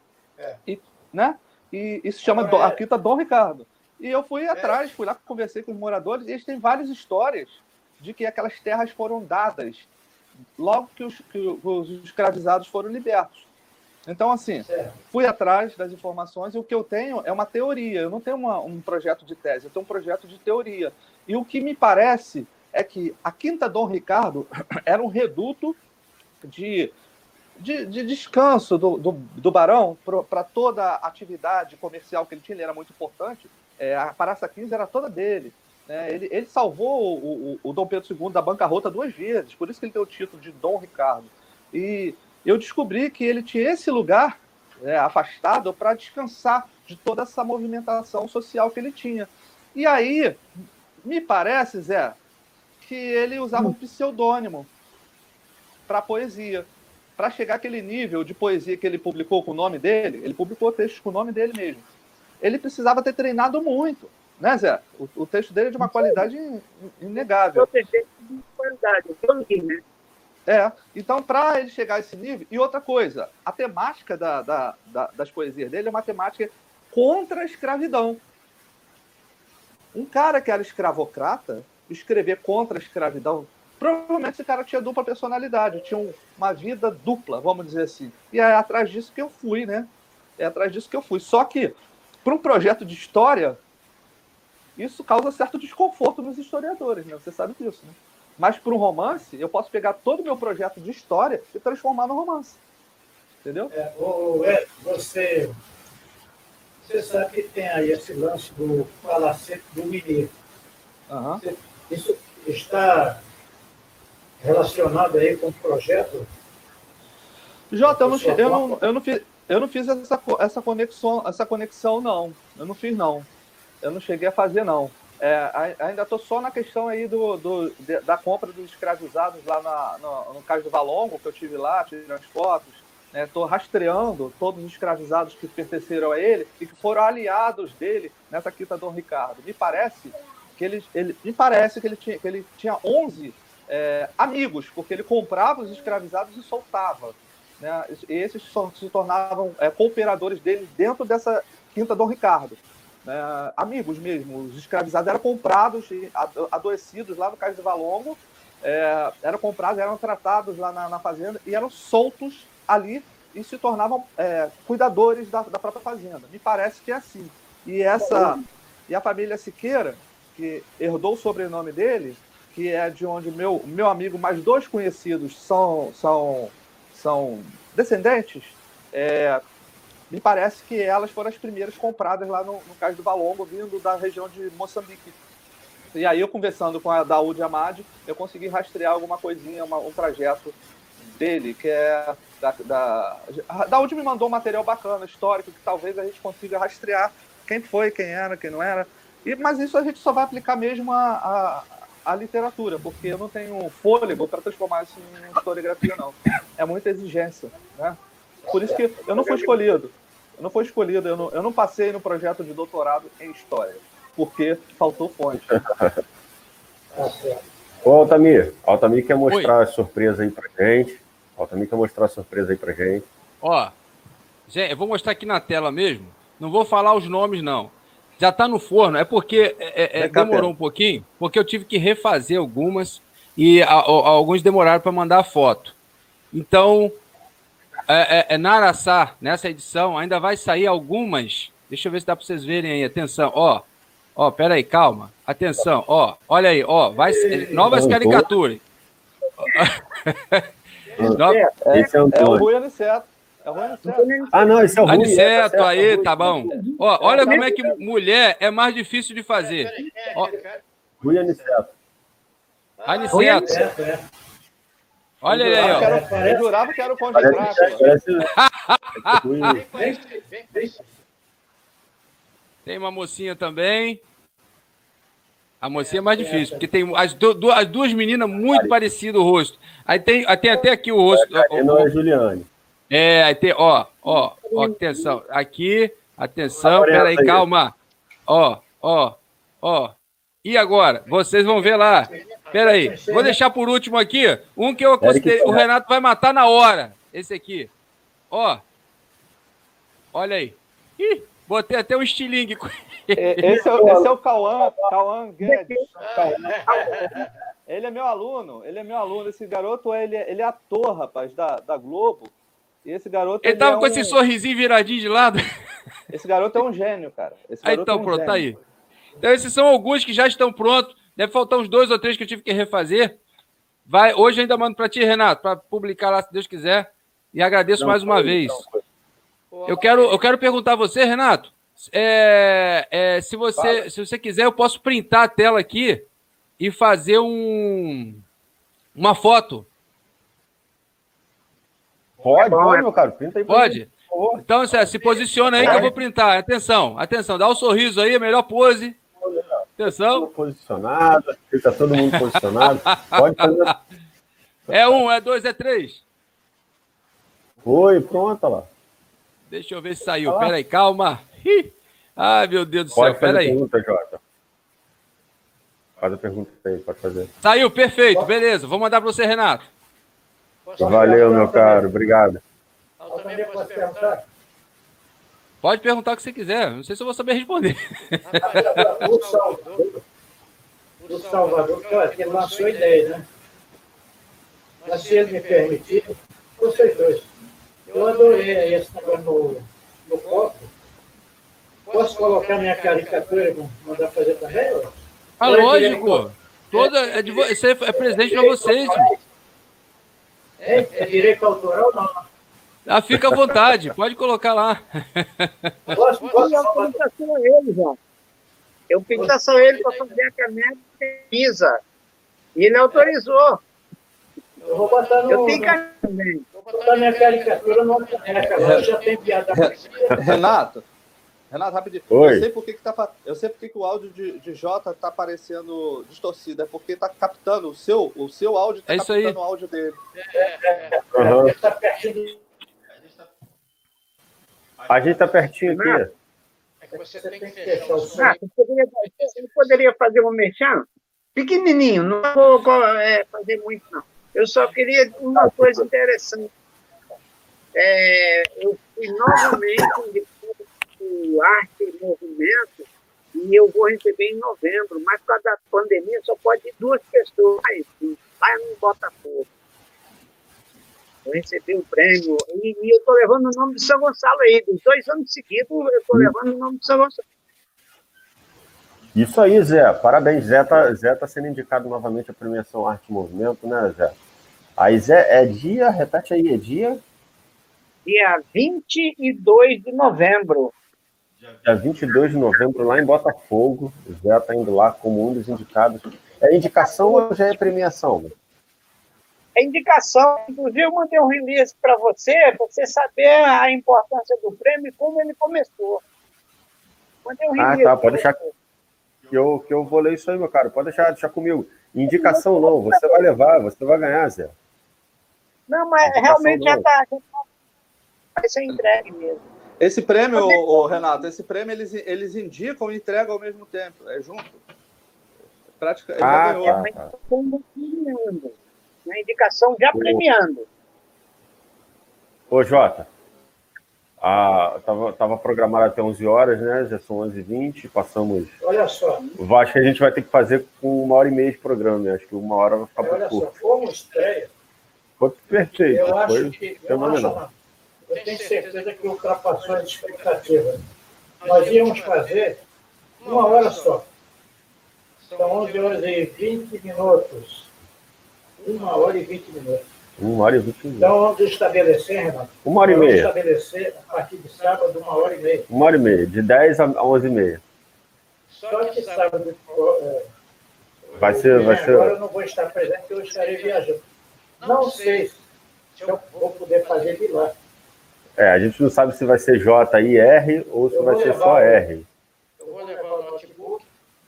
É. E, né? e, e se chama Dom, a Quinta Dom Ricardo. E eu fui atrás, fui lá, conversei com os moradores e eles têm várias histórias de que aquelas terras foram dadas logo que os, que os escravizados foram libertos. Então, assim, fui atrás das informações e o que eu tenho é uma teoria. Eu não tenho uma, um projeto de tese, eu tenho um projeto de teoria. E o que me parece é que a Quinta Dom Ricardo era um reduto de, de, de descanso do, do, do barão para toda a atividade comercial que ele tinha. Ele era muito importante. É, a Praça quinze era toda dele. Né? Ele, ele salvou o, o, o Dom Pedro segundo da bancarrota duas vezes, por isso que ele tem o título de Dom Ricardo. E eu descobri que ele tinha esse lugar é, afastado para descansar de toda essa movimentação social que ele tinha. E aí, me parece, Zé, que ele usava um pseudônimo para poesia. Para chegar àquele nível de poesia que ele publicou com o nome dele, ele publicou textos com o nome dele mesmo. Ele precisava ter treinado muito, né, Zé? O, o texto dele é de uma qualidade inegável. Eu texto de qualidade, eu li, né? É, então, para ele chegar a esse nível... E outra coisa, a temática da, da, da, das poesias dele é uma temática contra a escravidão. Um cara que era escravocrata, escrever contra a escravidão, provavelmente esse cara tinha dupla personalidade, tinha um, uma vida dupla, vamos dizer assim. E é atrás disso que eu fui, né? É atrás disso que eu fui. Só que, para um projeto de história, isso causa certo desconforto nos historiadores, né? Você sabe disso, né? Mas para um romance, eu posso pegar todo o meu projeto de história e transformar no romance. Entendeu? É, o, é, você, você sabe que tem aí esse lance do Palacete do Mineiro. Uhum. Isso está relacionado aí com o projeto? Jota, eu não, eu não, eu não fiz, eu não fiz essa, essa, conexão, essa conexão, não. Eu não fiz, não. Eu não cheguei a fazer, não. É, ainda estou só na questão aí do, do, da compra dos escravizados lá na, no, no Cais do Valongo, que eu tive lá, tirei as fotos. Estou né, rastreando todos os escravizados que pertenceram a ele e que foram aliados dele nessa Quinta Dom Ricardo. Me parece que ele, ele, me parece que ele tinha, que ele tinha onze é, amigos, porque ele comprava os escravizados e soltava. Né? E esses se tornavam é, cooperadores dele dentro dessa Quinta Dom Ricardo. É, amigos mesmo, os escravizados eram comprados e adoecidos lá no Cais do Valongo, é, eram comprados, eram tratados lá na, na fazenda e eram soltos ali e se tornavam é, cuidadores da, da própria fazenda. Me parece que é assim. E, essa, e a família Siqueira, que herdou o sobrenome dele, que é de onde meu, meu amigo, mais dois conhecidos são, são, são descendentes, é, me parece que elas foram as primeiras compradas lá no, no Cais do Valongo, vindo da região de Moçambique. E aí eu, conversando com a Daoud Amad, eu consegui rastrear alguma coisinha, uma, um trajeto dele, que é... Da, da... A Daoud me mandou um material bacana, histórico, que talvez a gente consiga rastrear quem foi, quem era, quem não era. E, mas isso a gente só vai aplicar mesmo a, a, a literatura, porque eu não tenho fôlego para transformar isso em historiografia, não. É muita exigência, né? Por isso que eu não fui escolhido. Eu não fui escolhido, eu não, eu não passei no projeto de doutorado em História, porque faltou fonte. Ô, Altamir, Altamir quer mostrar Oi. a surpresa aí pra gente. Altamir quer mostrar a surpresa aí pra gente. Ó, Gente, eu vou mostrar aqui na tela mesmo. Não vou falar os nomes, não. Já está no forno. É porque é, é, demorou um pouquinho, porque eu tive que refazer algumas e a, a, alguns demoraram para mandar a foto. Então, é, é, é, na Araçá, nessa edição, ainda vai sair algumas. Deixa eu ver se dá para vocês verem aí. Atenção, ó. Ó, pera aí, calma. Atenção, ó. Olha aí, ó. Vai, novas caricaturas. É, esse é, é o Rui Aniceto. É o Rui Aniceto. Ah, não, esse é o Rui. Aniceto, aí, tá bom. Ó, olha como é que mulher é mais difícil de fazer. Ó, Rui Aniceto. Aniceto. Olha ele aí, ó. Eu jurava que era o Conde Drácula. Tem uma mocinha também. A mocinha é mais difícil, porque tem as, do, as duas meninas muito parecidas o rosto. Aí tem, tem até aqui o rosto. É, não é Juliane. É, aí tem, ó, ó, ó, atenção. Aqui, atenção, peraí, calma. Ó, ó, ó. E agora? Vocês vão ver lá. Peraí, vou deixar por último aqui. Um que eu considerei, o Renato vai matar na hora. Esse aqui. Ó. Olha aí. Ih, botei até um estilingue. Esse é, esse é o Cauã, Cauã Guedes. Ele é meu aluno, ele é meu aluno. Esse garoto, ele, ele é ator, rapaz, da, da Globo. E esse garoto... Ele, ele tava é com um... esse sorrisinho viradinho de lado. Esse garoto é um gênio, cara. Esse aí, então, é um pronto, gênio. tá aí. Então, esses são alguns que já estão prontos. Deve faltar uns dois ou três que eu tive que refazer. Vai, hoje eu ainda mando para ti, Renato, para publicar lá, se Deus quiser. E agradeço não, mais uma foi, vez. Não, eu, quero, eu quero perguntar a você, Renato, é, é, se, você, se você quiser, eu posso printar a tela aqui e fazer um, uma foto. Pode, pode, meu cara. Printa aí. Pode? Então, se posiciona aí que eu vou printar. Atenção, atenção. Dá um sorriso aí, melhor pose. Atenção. Posicionado, fica todo mundo posicionado. Pode fazer. É um, é dois, é três. Foi, pronto, lá. Deixa eu ver se saiu. Ah. Pera aí, calma. Ih. Ai, meu Deus do céu. Pode Pera aí. Pergunta, Jota. Faz a pergunta aí, pode fazer. Saiu, perfeito, beleza. Vou mandar para você, Renato. Valeu, meu caro. Obrigado. Pode perguntar o que você quiser. Não sei se eu vou saber responder. O Salvador, o Salvador que ele lançou a ideia, né? Mas se ele me permitir, vocês dois. Eu adorei esse negócio no, no copo. Posso colocar minha caricatura e mandar fazer também? Ah, lógico. Toda, é, de, isso é presente para vocês. É, é direito autoral, não. Ah, fica à vontade, pode colocar lá. Posso, posso, eu pedi a ele, João. Eu pedi a ele para fazer a caneta pisa. E ele autorizou. Eu vou botar no... Eu tenho caneta também. Vou botar minha caricatura no caneca. Agora já tem piada. Renato, Renato, rapidinho. Oi. Eu sei por que, que, tá, eu sei por que, que o áudio de, de Jota tá parecendo distorcido. É porque tá captando o seu, o seu áudio, tá é isso captando aí. o áudio dele. Uhum. Tá pertinho. A gente tá pertinho aqui. É que você tem que fechar o som. Ah, você, poderia, você poderia fazer um merchan? Pequenininho, não vou é, fazer muito, não. Eu só queria uma coisa interessante. É, eu fui novamente o Arte e Movimento e eu vou receber em novembro, mas por causa da pandemia só pode ir duas pessoas lá no Botafogo. Eu recebi um prêmio e, e eu estou levando o nome de São Gonçalo aí. Dos dois anos seguidos, eu estou levando o nome de São Gonçalo. Isso aí, Zé. Parabéns. Zé está Zé tá sendo indicado novamente a premiação Arte e Movimento, né, Zé? Aí, Zé, é dia? Repete aí, é dia? Dia vinte e dois de novembro. Dia vinte e dois de novembro, lá em Botafogo. O Zé está indo lá como um dos indicados. É indicação ou já é premiação? É indicação. Inclusive, eu mandei um release para você, para você saber a importância do prêmio e como ele começou. Mandei um release. Ah, tá. Pode deixar que eu, que eu vou ler isso aí, meu cara. Pode deixar, deixar comigo. Indicação não. Você vai levar, você vai ganhar, Zé. Não, mas indicação realmente não. já está. Vai ser entregue mesmo. Esse prêmio, ô, Renato, esse prêmio eles, eles indicam e entregam ao mesmo tempo. É junto. Prática, ele ah, já ganhou. tá, tá. Na indicação já premiando. Ô, Jota, a, tava, tava programado até onze horas, né? Já são onze e vinte, passamos... Olha só. Eu acho que a gente vai ter que fazer com uma hora e meia de programa, né? Acho que uma hora vai ficar É, muito olha curto. só, como estreia, Foi perfeito, eu acho foi que... Eu, fenomenal. acho, eu tenho certeza que ultrapassou as expectativas. Nós íamos fazer uma hora só. São onze horas e vinte minutos. Uma hora e vinte minutos. Uma hora e vinte minutos. Então, vamos estabelecer, Renato. Uma hora e vamos meia. estabelecer, a partir de sábado, uma hora e meia. Uma hora e meia, de dez a onze e meia. Só que sábado... É, vai ser, vai ser... Agora eu não vou estar presente, porque eu estarei viajando. Não sei se eu vou poder fazer de lá. É, a gente não sabe se vai ser J I R ou se vai ser só R. Eu vou levar o notebook.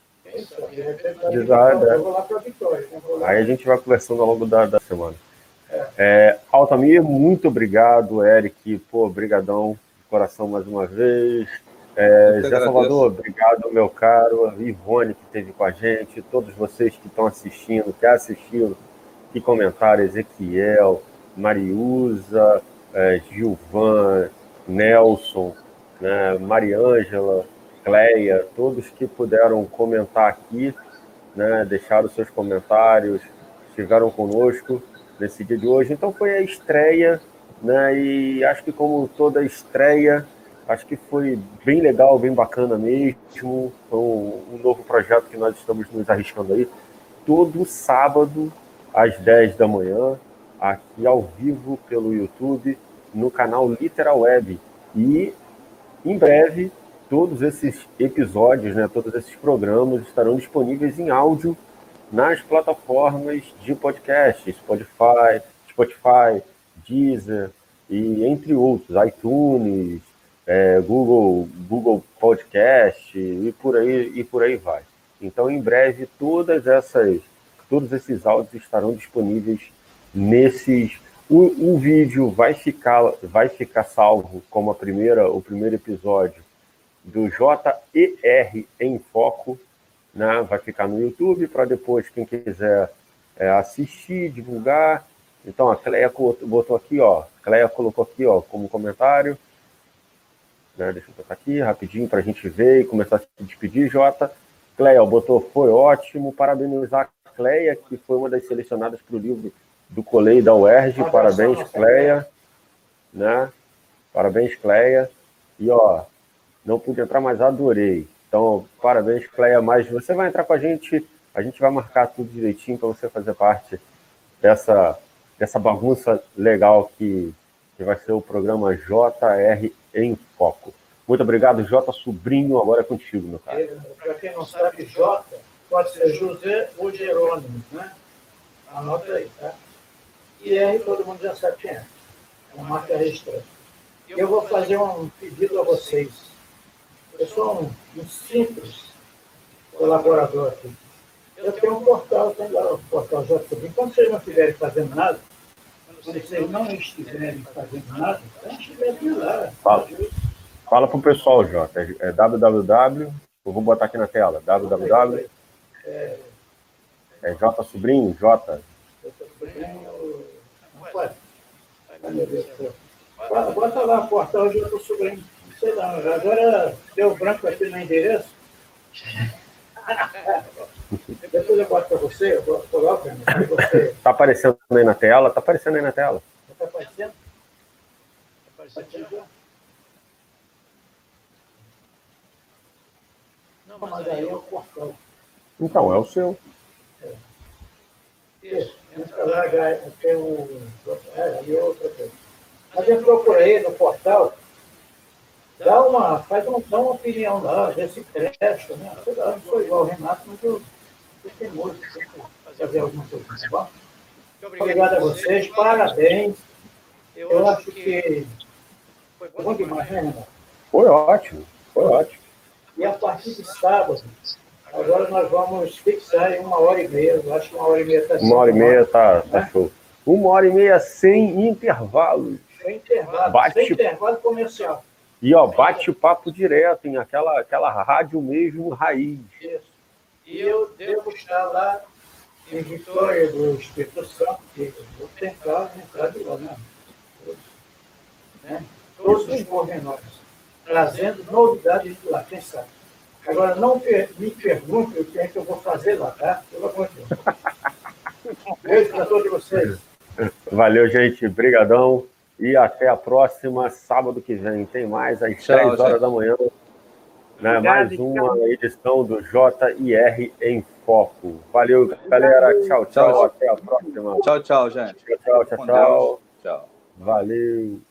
Exato, é. Eu vou lá para a Vitória. Aí a gente vai conversando ao longo da, da semana. É, Altamir, muito obrigado, Eric, pô, brigadão de coração mais uma vez. É, Zé Salvador, obrigado, meu caro. Ivone, que esteve com a gente, todos vocês que estão assistindo, que assistiram, que comentaram, Ezequiel, Mariusa, é, Gilvan, Nelson, né, Mariângela, Cleia, todos que puderam comentar aqui, né, deixaram seus comentários, estiveram conosco nesse dia de hoje. Então foi a estreia, né, e acho que como toda estreia, acho que foi bem legal, bem bacana mesmo. Foi um, um novo projeto que nós estamos nos arriscando aí, todo sábado às dez da manhã, aqui ao vivo pelo YouTube, no canal Literal Web. E em breve todos esses episódios, né, todos esses programas estarão disponíveis em áudio nas plataformas de podcast, Spotify, Spotify, Deezer e entre outros, iTunes, é, Google, Google Podcast e por aí e por aí vai. Então, em breve, todas essas, todos esses áudios estarão disponíveis nesses. O, o vídeo vai ficar, vai ficar salvo como a primeira, o primeiro episódio do J E R em Foco, né? Vai ficar no YouTube para depois, quem quiser é, assistir, divulgar. Então, a Cleia botou aqui, ó, Cleia colocou aqui, ó, como comentário. Né? Deixa eu botar aqui rapidinho para a gente ver e começar a se despedir, Jota. Cleia botou, foi ótimo, parabenizar a Cleia, que foi uma das selecionadas para o livro do Colei da U E R J. Parabéns, Cleia. Né? Parabéns, Cleia. E, ó, não pude entrar, mas adorei. Então, parabéns, Cleia. Mas você vai entrar com a gente, a gente vai marcar tudo direitinho para você fazer parte dessa, dessa bagunça legal que, que vai ser o programa J R em Foco. Muito obrigado, J. Sobrinho. Agora é contigo, meu cara. Para quem não sabe, J pode ser José ou Jerônimo, né? Anota aí, tá? E R todo mundo já sabe quem é. É uma marca registrada. Eu vou fazer um pedido a vocês. Eu sou um, um simples colaborador aqui. Eu tenho um portal, tem lá o portal J. Sobrinho. Quando vocês não estiverem fazendo nada, quando vocês não estiverem fazendo nada, a gente vai lá. Fala, fala para o pessoal, Jota. É www. Eu vou botar aqui na tela. www. É, é J Sobrinho, J. J Sobrinho. Não pode. Ai, meu Deus do céu. Bota lá, portal J Sobrinho. Não sei não. Agora deu branco aqui no endereço. Depois eu boto para você, eu boto coloca, você. Tá aparecendo aí na tela? Tá aparecendo aí na tela. Está aparecendo? Está aparecendo? Não, Mas, mas aí é o portal. Então, é o seu. É. Isso. Entra lá, tem um. É, ali é outra coisa. Mas eu procurei no portal. Dá uma, faz uma, dá uma opinião lá, vê se presta, né? Eu não sou igual ao Renato, mas eu, eu tenho muito, fazer alguma coisa, tá bom? Obrigado a vocês, parabéns. Eu acho que foi bom demais, né, Renato? Foi ótimo, foi ótimo. E a partir de sábado, agora nós vamos fixar em uma hora e meia, eu acho que uma hora e meia está Uma hora e meia tá, tá show. Uma hora e meia sem intervalos. Sem intervalo, Bate... sem intervalo comercial. E, ó, bate o papo direto em aquela, aquela rádio mesmo, raiz. Isso. E eu devo estar lá em Vitória do Espírito Santo, que eu vou tentar entrar de lá, né? né? todos os pormenores, trazendo novidades de lá, quem sabe. Agora, não per- me pergunte o que é que eu vou fazer lá, tá? Pelo amor de Deus. Um beijo para todos vocês. Valeu, gente. Brigadão. E até a próxima, sábado que vem. Tem mais às Tchau, três horas gente. da manhã. Né? Obrigado, Mais uma edição do J R em Foco. Valeu, galera. Tchau, tchau. Tchau. Até a próxima. Tchau, tchau, gente. Tchau, tchau, tchau, Com tchau. Deus. Tchau. Valeu.